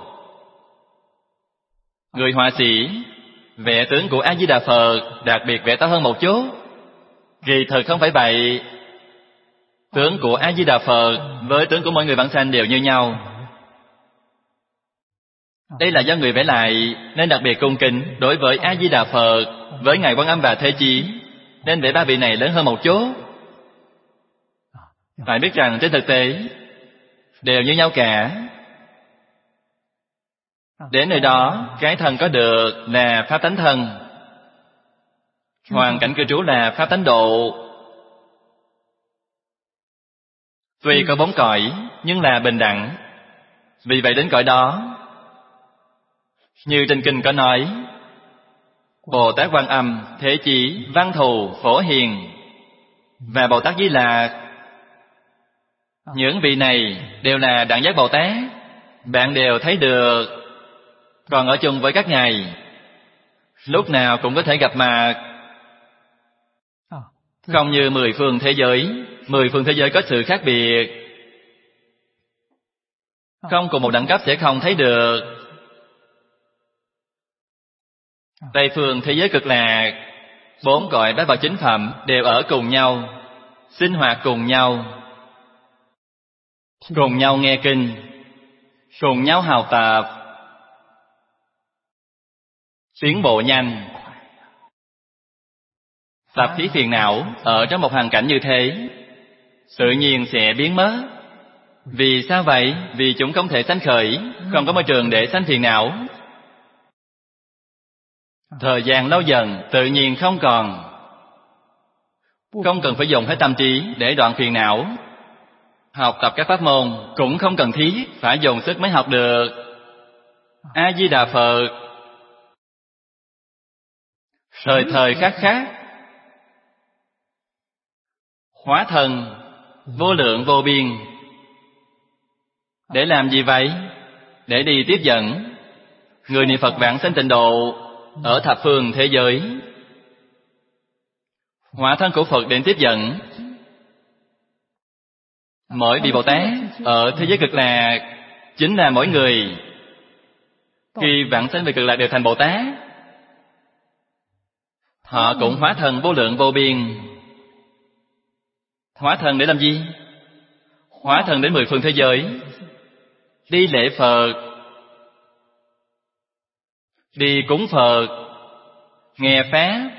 [SPEAKER 1] Người họa sĩ vẽ tướng của A-di-đà Phật đặc biệt vẽ to hơn một chút. Kỳ thực không phải vậy. Tướng của A-di-đà Phật với tướng của mọi người vãng sanh đều như nhau. Đây là do người vẽ lại nên đặc biệt cung kính đối với A-di-đà Phật, với Ngài Quan Âm và Thế Chí, nên vẽ ba vị này lớn hơn một chút. Phải biết rằng trên thực tế đều như nhau cả. Đến nơi đó, cái thân có được là Pháp Tánh Thân, hoàn cảnh cư trú là Pháp Tánh Độ. Tuy có bốn cõi, nhưng là bình đẳng. Vì vậy đến cõi đó, như trên kinh có nói, Bồ Tát Quan Âm, Thế Chí, Văn Thù, Phổ Hiền và Bồ Tát Di Lạc, những vị này đều là đẳng giác Bồ Tát. Bạn đều thấy được. Còn ở chung với các ngài, lúc nào cũng có thể gặp mặt. Không như mười phương thế giới. Mười phương thế giới có sự khác biệt, không cùng một đẳng cấp sẽ không thấy được. Tây phương thế giới Cực Lạc, bốn cõi bát bảo chính phẩm đều ở cùng nhau, sinh hoạt cùng nhau, cùng nhau nghe kinh, cùng nhau học tập, tiến bộ nhanh. Tập khí phiền não ở trong một hoàn cảnh như thế tự nhiên sẽ biến mất. Vì sao vậy? Vì chúng không thể sanh khởi, không có môi trường để sanh phiền não. Thời gian lâu dần tự nhiên không còn. Không cần phải dùng hết tâm trí để đoạn phiền não. Học tập các pháp môn cũng không cần thiết phải dùng sức mới học được. A-di-đà Phật thời thời khắc khắc hóa thân vô lượng vô biên. Để làm gì vậy? Để đi tiếp dẫn người niệm Phật vãng sanh tịnh độ ở thập phương thế giới. Hóa thân của Phật đến tiếp dẫn mỗi vị Bồ Tát ở thế giới Cực Lạc, chính là mỗi người khi vãng sanh về Cực Lạc đều thành Bồ Tát. Họ cũng hóa thân vô lượng vô biên. Hóa thân để làm gì? Hóa thân đến mười phương thế giới, đi lễ Phật, đi cúng Phật, nghe Pháp.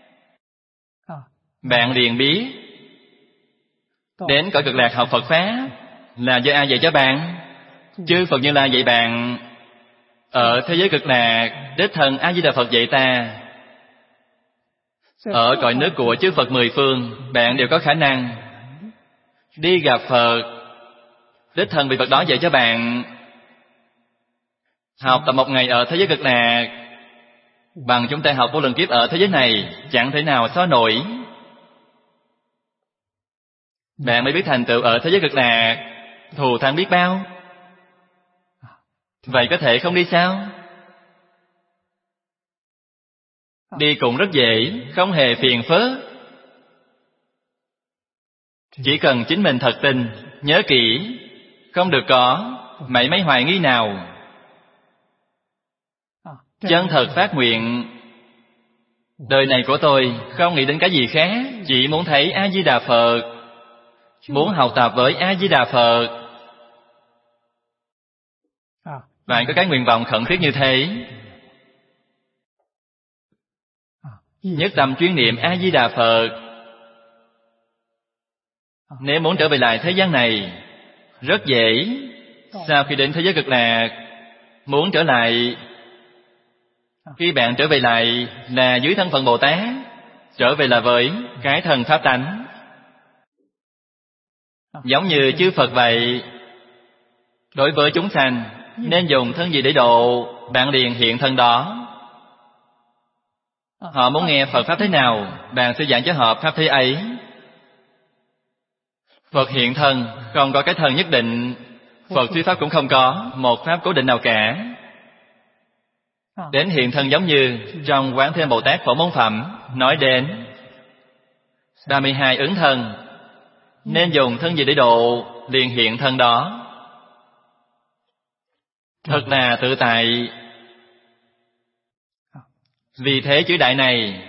[SPEAKER 1] Bạn liền biết đến cõi Cực Lạc học Phật Pháp là do ai dạy cho bạn? Chư Phật Như Lai dạy bạn. Ở thế giới Cực Lạc, đích thân A-di-đà Phật dạy ta. Ở cõi nước của chư Phật mười phương, bạn đều có khả năng đi gặp Phật. Đích thân vị Phật đó dạy cho bạn. Học tập một ngày ở thế giới Cực Lạc bằng chúng ta học vô lượng kiếp ở thế giới này chẳng thể nào so nổi. Bạn mới biết thành tựu ở thế giới Cực Lạc thù thắng biết bao. Vậy có thể không đi sao? Đi cũng rất dễ, không hề phiền phức. Chỉ cần chính mình thật tin, nhớ kỹ, không được có mảy may hoài nghi nào. Chân thật phát nguyện, đời này của tôi không nghĩ đến cái gì khác, chỉ muốn thấy A-di-đà Phật, muốn học tập với A-di-đà Phật. Bạn có cái nguyện vọng khẩn thiết như thế, nhất tâm chuyên niệm A-di-đà Phật. Nếu muốn trở về lại thế gian này, rất dễ. Sau khi đến thế giới Cực Lạc, muốn trở lại, khi bạn trở về lại là dưới thân phận Bồ Tát, trở về là với cái thân Pháp tánh. Giống như chư Phật vậy. Đối với chúng sanh nên dùng thân gì để độ, bạn liền hiện thân đó. Họ muốn nghe Phật Pháp thế nào, bạn sẽ giảng cho họ Pháp thế ấy. Phật hiện thân, không có cái thân nhất định. Phật thuyết Pháp cũng không có một Pháp cố định nào cả. Đến hiện thân giống như trong Quán Thế Bồ Tát Phổ Môn Phẩm nói đến ba mươi hai ứng thân, nên dùng thân gì để độ, liền hiện thân đó. Thật là tự tại. Vì thế chữ đại này,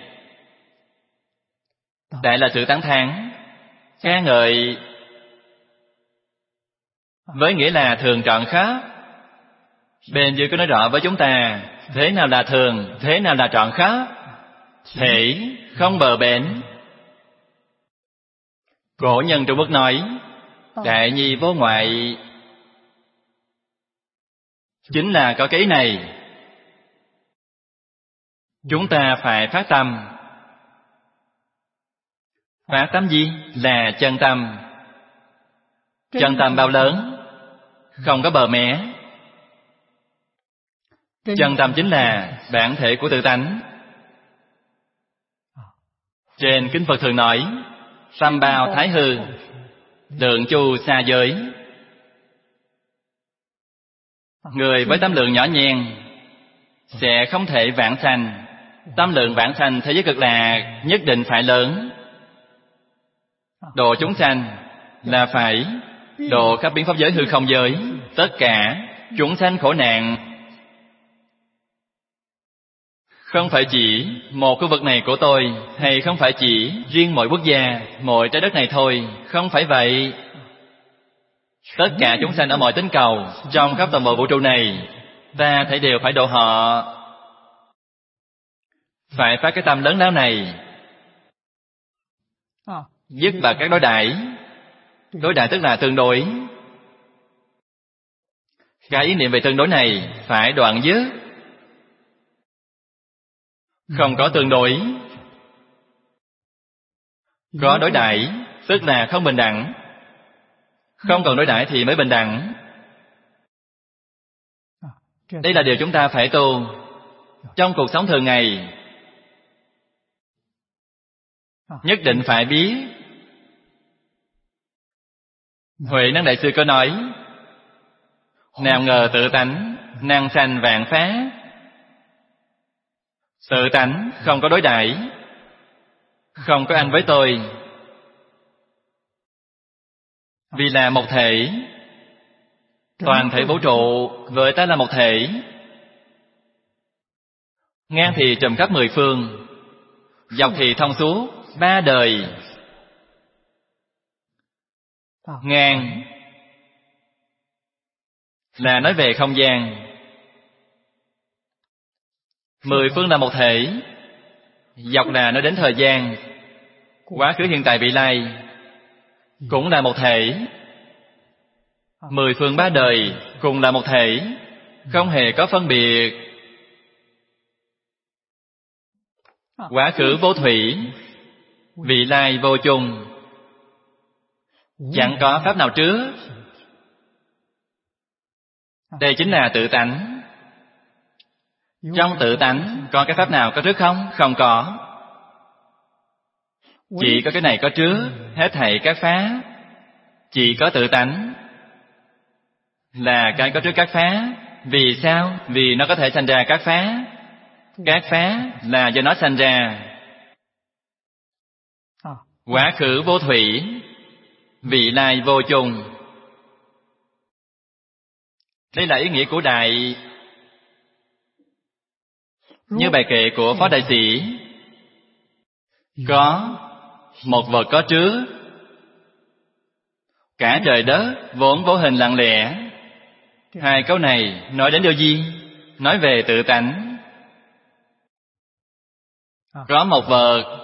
[SPEAKER 1] đại là sự tán thán, ca ngợi, với nghĩa là thường trọn khắp. Bên dưới có nói rõ với chúng ta thế nào là thường, thế nào là trọn khắp. Thể không bờ bến. Cổ nhân Trung Quốc nói đại nhi vô ngoại, chính là có cái ý này. Chúng ta phải phát tâm. Phát tâm gì? Là chân tâm. Chân tâm bao lớn? Không có bờ mé. Chân tâm chính là bản thể của tự tánh. Trên Kinh Phật thường nói tâm bao thái hư, lượng chu xa giới. Người với tâm lượng nhỏ nhen sẽ không thể vãng sanh. Tâm lượng vãng sanh thế giới cực lạc nhất định phải lớn. Độ chúng sanh là phải độ khắp biến pháp giới hư không giới, tất cả chúng sanh khổ nạn. Không phải chỉ một khu vực này của tôi, hay không phải chỉ riêng mỗi quốc gia, mỗi trái đất này thôi. Không phải vậy. Tất cả chúng sanh ở mọi tinh cầu, trong khắp toàn bộ vũ trụ này, ta thấy đều phải độ họ. Phải phát cái tâm lớn lao này, dứt bạc các đối đãi. Đối đãi tức là tương đối. Cái ý niệm về tương đối này phải đoạn dứt. Không có tương đối. Có đối đãi tức là không bình đẳng. Không còn đối đãi thì mới bình đẳng. Đây là điều chúng ta phải tu trong cuộc sống thường ngày. Nhất định phải biết. Huệ Năng Đại Sư có nói nào ngờ tự tánh năng sanh vạn pháp. Tự tánh không có đối đãi, không có anh với tôi. Vì là một thể. Toàn thể vũ trụ với ta là một thể. Ngang thì trùm khắp mười phương, dọc thì thông suốt ba đời. Ngang là nói về không gian. Mười phương là một thể. Dọc là nói đến thời gian. Quá khứ hiện tại vị lai cũng là một thể. Mười phương ba đời cùng là một thể, không hề có phân biệt. Quá khứ vô thủy, vị lai vô chung. Chẳng có pháp nào trước. Đây chính là tự tánh. Trong tự tánh có cái pháp nào có trước không? Không có. Chỉ có cái này có trước. Hết thảy các pháp chỉ có tự tánh là cái có trước các pháp. Vì sao? Vì nó có thể sanh ra các pháp. Các pháp là do nó sanh ra. Quá khứ vô thủy, vị lai vô chung. Đây là ý nghĩa của đại. Như bài kệ của Phó Đại Sĩ, có một vật có trước, cả trời đất vốn vô hình lặng lẽ. Hai câu này nói đến điều gì? Nói về tự tánh. Có một vật,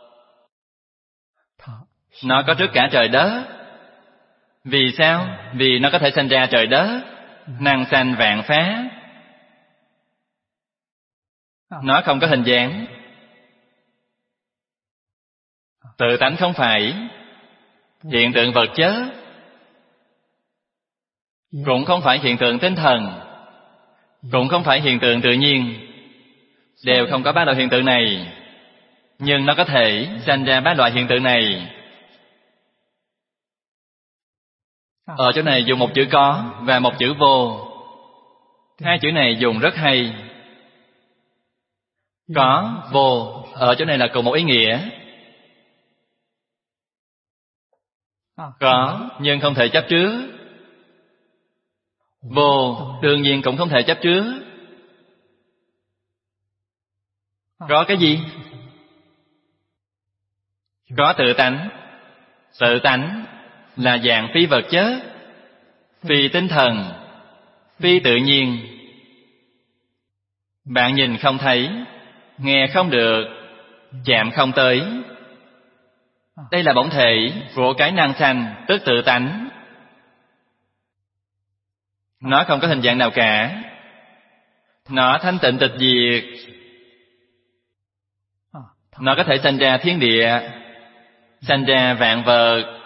[SPEAKER 1] nó có trước cả trời đất. Vì sao? Vì nó có thể sanh ra trời đất, năng sanh vạn pháp. Nó không có hình dáng. Tự tánh không phải hiện tượng vật chất, cũng không phải hiện tượng tinh thần, cũng không phải hiện tượng tự nhiên. Đều không có ba loại hiện tượng này. nhưng nó có thể sanh ra ba loại hiện tượng này. Ở chỗ này dùng một chữ có và một chữ vô. Hai chữ này dùng rất hay. Có, vô, ở chỗ này là cùng một ý nghĩa. Có, nhưng không thể chấp trước. Vô, đương nhiên cũng không thể chấp trước. Có cái gì? Có tự tánh. Tự tánh là dạng phi vật chất, phi tinh thần, phi tự nhiên. Bạn nhìn không thấy, nghe không được, chạm không tới. Đây là bổn thể của cái năng sanh, tức tự tánh. Nó không có hình dạng nào cả. Nó thanh tịnh tịch diệt. Nó có thể sanh ra thiên địa, sanh ra vạn vật.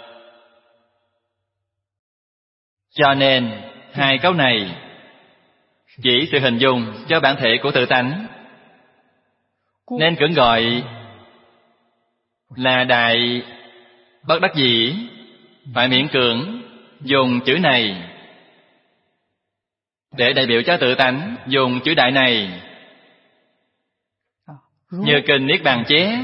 [SPEAKER 1] Cho nên hai câu này chỉ sự hình dung cho bản thể của tự tánh, nên cưỡng gọi là đại bất đắc dĩ. Phải miễn cưỡng dùng chữ này để đại biểu cho tự tánh, dùng chữ đại này. Như kinh Niết Bàn chép,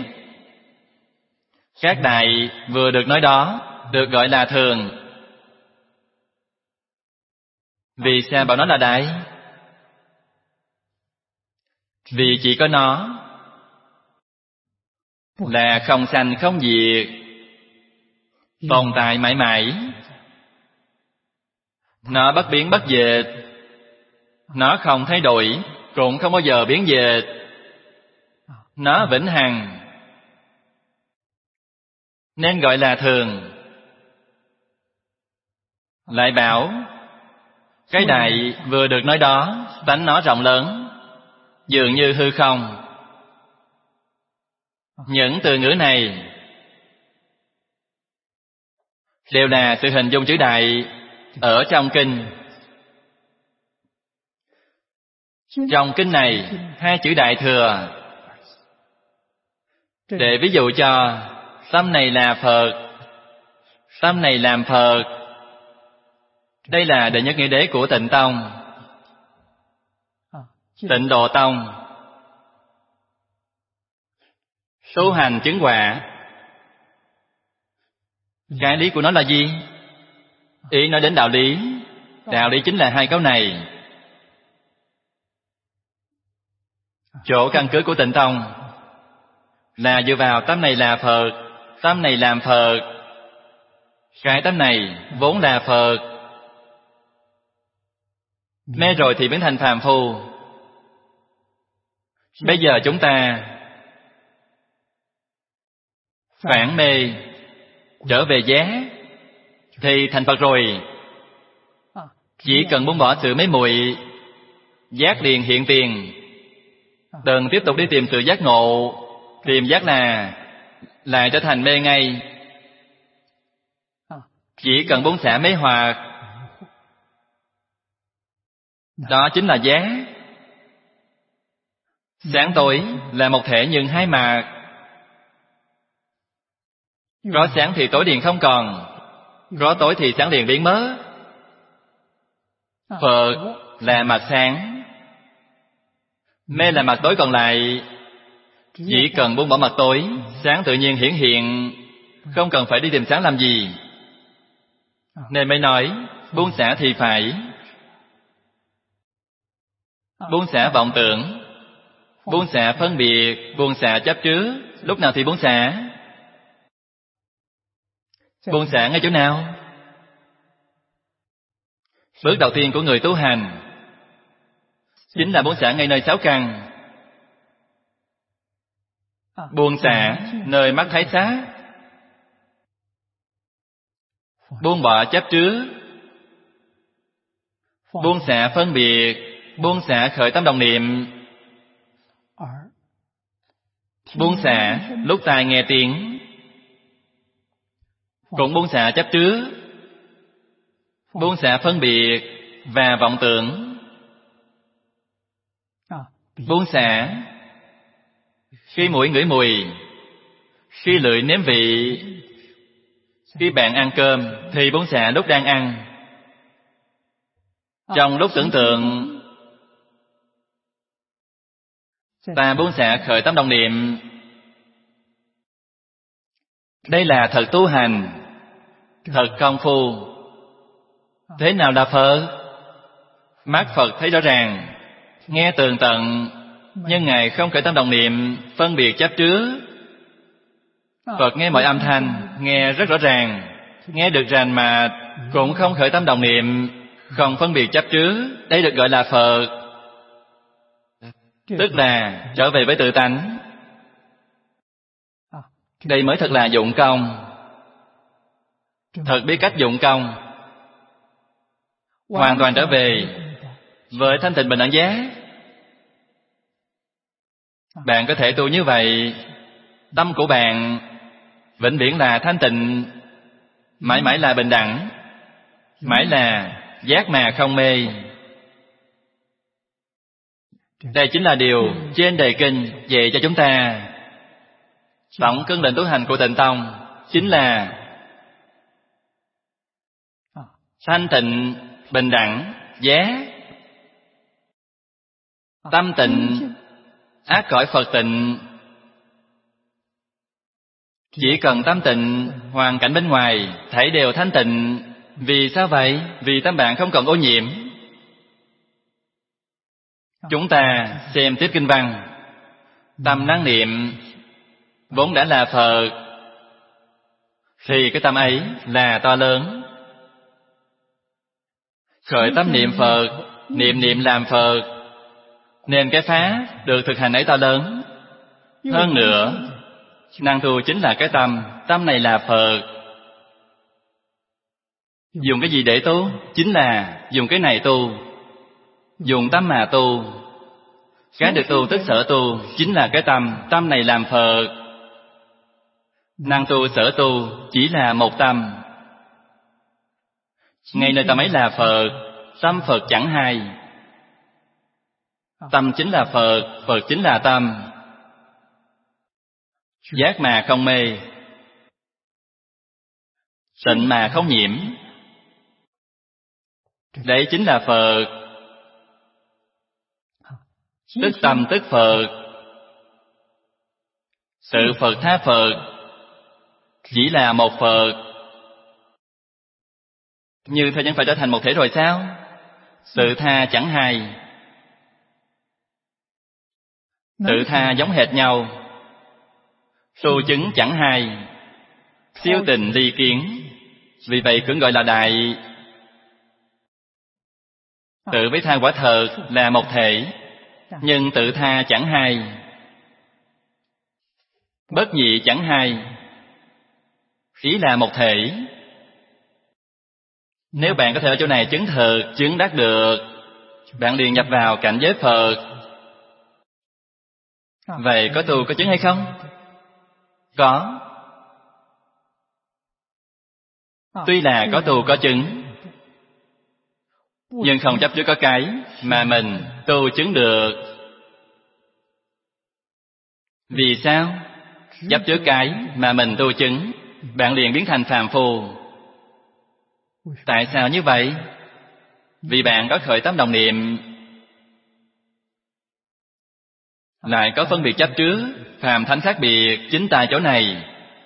[SPEAKER 1] các đại vừa được nói đó được gọi là thường. Vì sao bảo nó là đại? Vì chỉ có nó là không sanh không diệt, tồn tại mãi mãi. Nó bất biến bất dịch. Nó không thay đổi, cũng không bao giờ biến dịch. Nó vĩnh hằng, nên gọi là thường. Lại bảo cái đại vừa được nói đó, tánh nó rộng lớn, dường như hư không. Những từ ngữ này đều là sự hình dung chữ đại ở trong kinh. Trong kinh này, hai chữ đại thừa để ví dụ cho tâm này là Phật, tâm này làm Phật. Đây là đệ nhất nghĩa đế của Tịnh Tông, Tịnh Độ Tông. Tu hành chứng quả, cái lý của nó là gì? Ý nói đến đạo lý. Đạo lý chính là hai câu này. Chỗ căn cứ của Tịnh Tông là dựa vào tâm này là Phật, tâm này làm Phật. Cái tâm này vốn là Phật, mê rồi thì biến thành phàm phu. Bây giờ chúng ta phản mê, trở về giác, thì thành Phật rồi. Chỉ cần buông bỏ sự mê muội, giác liền hiện tiền. Đừng tiếp tục đi tìm sự giác ngộ. Tìm giác là lại trở thành mê ngay. Chỉ cần buông xả mê hoặc, đó chính là giác. Sáng tối là một thể nhưng hai mặt. Có sáng thì tối liền không còn, có tối thì sáng liền biến mất. Phật là mặt sáng, mê là mặt tối còn lại. Chỉ cần buông bỏ mặt tối, sáng tự nhiên hiển hiện, không cần phải đi tìm sáng làm gì. Nên mới nói buông xả thì phải buông xả vọng tưởng, buông xả phân biệt, buông xả chấp trước. Lúc nào thì buông xả? Buông xả ngay chỗ nào? Bước đầu tiên của người tu hành chính là buông xả ngay nơi sáu căn. Buông xả nơi mắt thấy xác, buông bỏ chấp trước, buông xả phân biệt, buông xả khởi tâm đồng niệm, buông xả lúc tai nghe tiếng, cũng buông xả chấp trước, buông xả phân biệt và vọng tưởng, buông xả khi mũi ngửi mùi, Khi lưỡi nếm vị, khi bạn ăn cơm thì bún xả lúc đang ăn. Trong lúc tưởng tượng, ta bún xả khởi tâm đồng niệm. Đây là thật tu hành, thật công phu. Thế nào là Phật? Mắt Phật thấy rõ ràng, nghe tường tận, nhưng Ngài không khởi tâm đồng niệm phân biệt chấp trước. Phật nghe mọi âm thanh, nghe rất rõ ràng, nghe được rành mà cũng không khởi tâm đồng niệm, không phân biệt chấp trước. Đây được gọi là Phật. Tức là trở về với tự tánh. Đây mới thật là dụng công. Thật biết cách dụng công, hoàn toàn trở về với thanh tịnh bình đẳng giác. Bạn có thể tu như vậy, tâm của bạn vĩnh viễn là thanh tịnh, mãi mãi là bình đẳng, mãi là giác mà không mê. Đây chính là điều trên đề kinh dạy cho chúng ta. Tổng cương lệnh tu hành của Tịnh Tông chính là thanh tịnh, bình đẳng, giác. Tâm tịnh, ác cõi Phật tịnh. Chỉ cần tâm tịnh, hoàn cảnh bên ngoài thảy đều thanh tịnh. Vì sao vậy? Vì tâm bạn không còn ô nhiễm. Chúng ta xem tiếp kinh văn. Tâm năng niệm vốn đã là Phật, thì cái tâm ấy là to lớn. Khởi tâm niệm Phật, niệm niệm làm Phật, nên cái pháp được thực hành ấy to lớn. Hơn nữa, năng tu chính là cái tâm. Tâm này là Phật. Dùng cái gì để tu? Chính là dùng cái này tu. Dùng tâm mà tu. Cái được tu tức sở tu, chính là cái tâm. Tâm này làm Phật. Năng tu sở tu chỉ là một tâm. Ngay nơi tâm ấy là Phật. Tâm Phật chẳng hai. Tâm chính là Phật, Phật chính là tâm. Giác mà không mê, tịnh mà không nhiễm. Đấy chính là Phật. Tức tâm tức Phật. Sự Phật tha Phật, chỉ là một Phật. Như thời gian phải trở thành một thể rồi sao? Sự tha chẳng hai. Tự tha giống hệt nhau. Tu chứng chẳng hai. Siêu tình ly kiến. Vì vậy cũng gọi là đại. Tự với tha quả thật là một thể, nhưng tự tha chẳng hai. Bất nhị chẳng hai. Ý là một thể. Nếu bạn có thể ở chỗ này chứng thực, chứng đắc được, bạn liền nhập vào cảnh giới Phật. Vậy có tu có chứng hay không? Có. Tuy là có tu có chứng, nhưng không chấp trước có cái mà mình tu chứng được. Vì sao? Chấp trước cái mà mình tu chứng, bạn liền biến thành phàm phu. Tại sao như vậy? Vì bạn có khởi tâm đồng niệm, lại có phân biệt chấp trước, phàm thánh khác biệt chính tại chỗ này.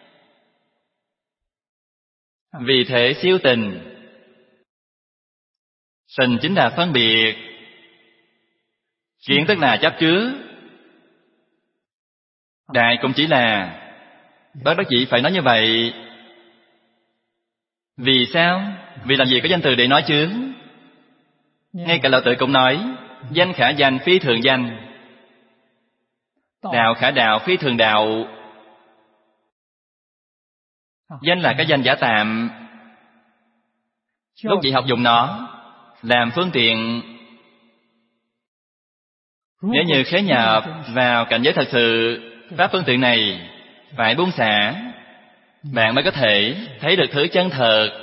[SPEAKER 1] Vì thế siêu tình. Tình chính là phân biệt. Kiến tức là chấp trước. Đại cũng chỉ là bất đắc dĩ phải nói như vậy. Vì sao? Vì làm gì có danh từ để nói chứ? Ngay cả Lão Tử cũng nói, danh khả danh phi thường danh, đạo khả đạo phi thường đạo. Danh là cái danh giả tạm. Lúc dạy học dùng nó làm phương tiện. Nếu như khế nhập vào cảnh giới thật sự, pháp phương tiện này phải buông xả, bạn mới có thể thấy được thứ chân thật.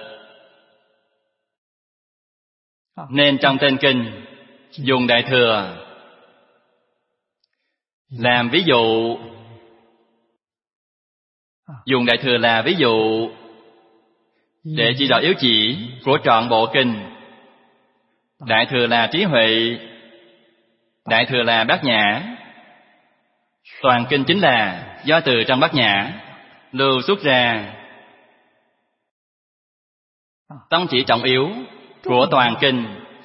[SPEAKER 1] Nên trong tên kinh dùng Đại Thừa làm ví dụ. Dùng Đại Thừa là ví dụ để chỉ rõ yếu chỉ của trọn bộ kinh. Đại Thừa là trí huệ, Đại Thừa là bát nhã. Toàn kinh chính là do từ trong bát nhã lưu xuất ra. Tông chỉ trọng yếu của toàn kinh.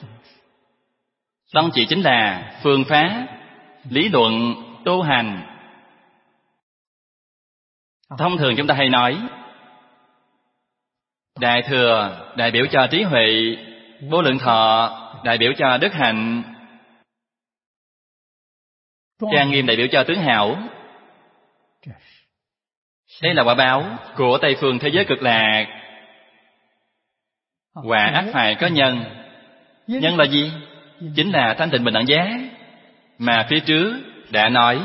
[SPEAKER 1] Tông chỉ chính là phương pháp, lý luận, tu hành. Thông thường chúng ta hay nói Đại Thừa đại biểu cho trí huệ, Vô Lượng Thọ đại biểu cho đức hạnh, Trang Nghiêm đại biểu cho tướng hảo. Đây là quả báo của Tây phương thế giới cực lạc. Quả ác phải có nhân. Nhân là gì? Chính là thanh tịnh bình đẳng giác mà phía trước đã nói.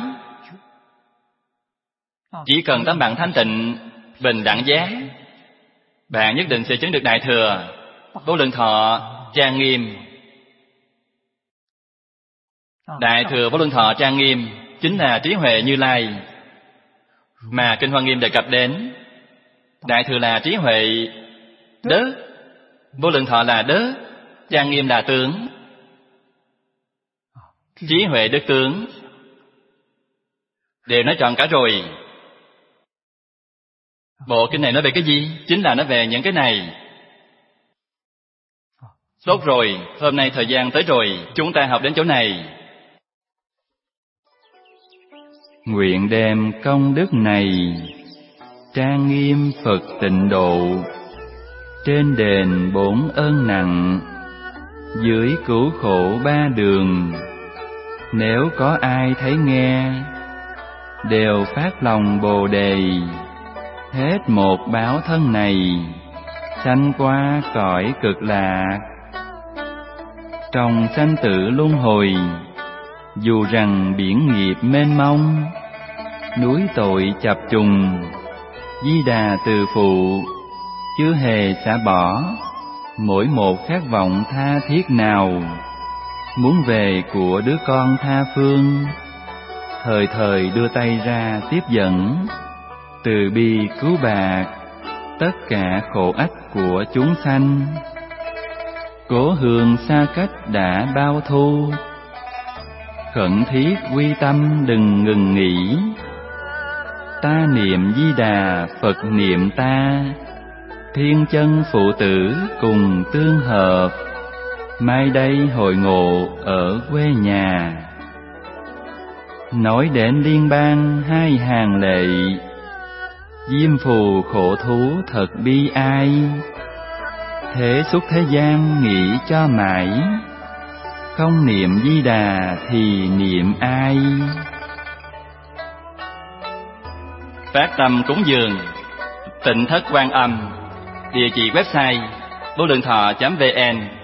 [SPEAKER 1] Chỉ cần tấm bạn thanh tịnh bình đẳng giác, bạn nhất định sẽ chứng được Đại Thừa, Vô Lượng Thọ, Trang Nghiêm. Đại Thừa, Vô Lượng Thọ, Trang Nghiêm chính là trí huệ Như Lai mà Kinh Hoa Nghiêm đề cập đến. Đại Thừa là trí huệ đức, Vô Lượng Thọ là đức, Trang Nghiêm là tướng. Trí huệ đức tướng đều nói trọn cả rồi. Bộ kinh này nói về cái gì? Chính là nói về những cái này. Tốt rồi, hôm nay thời gian tới rồi, chúng ta học đến chỗ này. Nguyện đem công đức này trang nghiêm Phật tịnh độ, trên đền bốn ơn nặng, dưới cứu khổ ba đường. Nếu có ai thấy nghe, đều phát lòng Bồ Đề, hết một báo thân này, sanh qua cõi cực lạc. Trong sanh tử luân hồi, dù rằng biển nghiệp mênh mông, núi tội chập trùng, Di Đà từ phụ chưa hề xả bỏ mỗi một khát vọng tha thiết nào, muốn về của đứa con tha phương, thời thời đưa tay ra tiếp dẫn, từ bi cứu bạc tất cả khổ ách của chúng sanh. Cố hương xa cách đã bao thu, khẩn thiết quy tâm đừng ngừng nghỉ. Ta niệm Di Đà, Phật niệm ta, thiên chân phụ tử cùng tương hợp. Mai đây hội ngộ ở quê nhà, nói đến liên bang hai hàng lệ. Diêm phù khổ thú thật bi ai, thế xuất thế gian nghĩ cho mãi. Không niệm Di Đà thì niệm ai? Phát tâm cúng dường Tịnh Thất Quan Âm. Địa chỉ website vô lượng thọ chấm vn.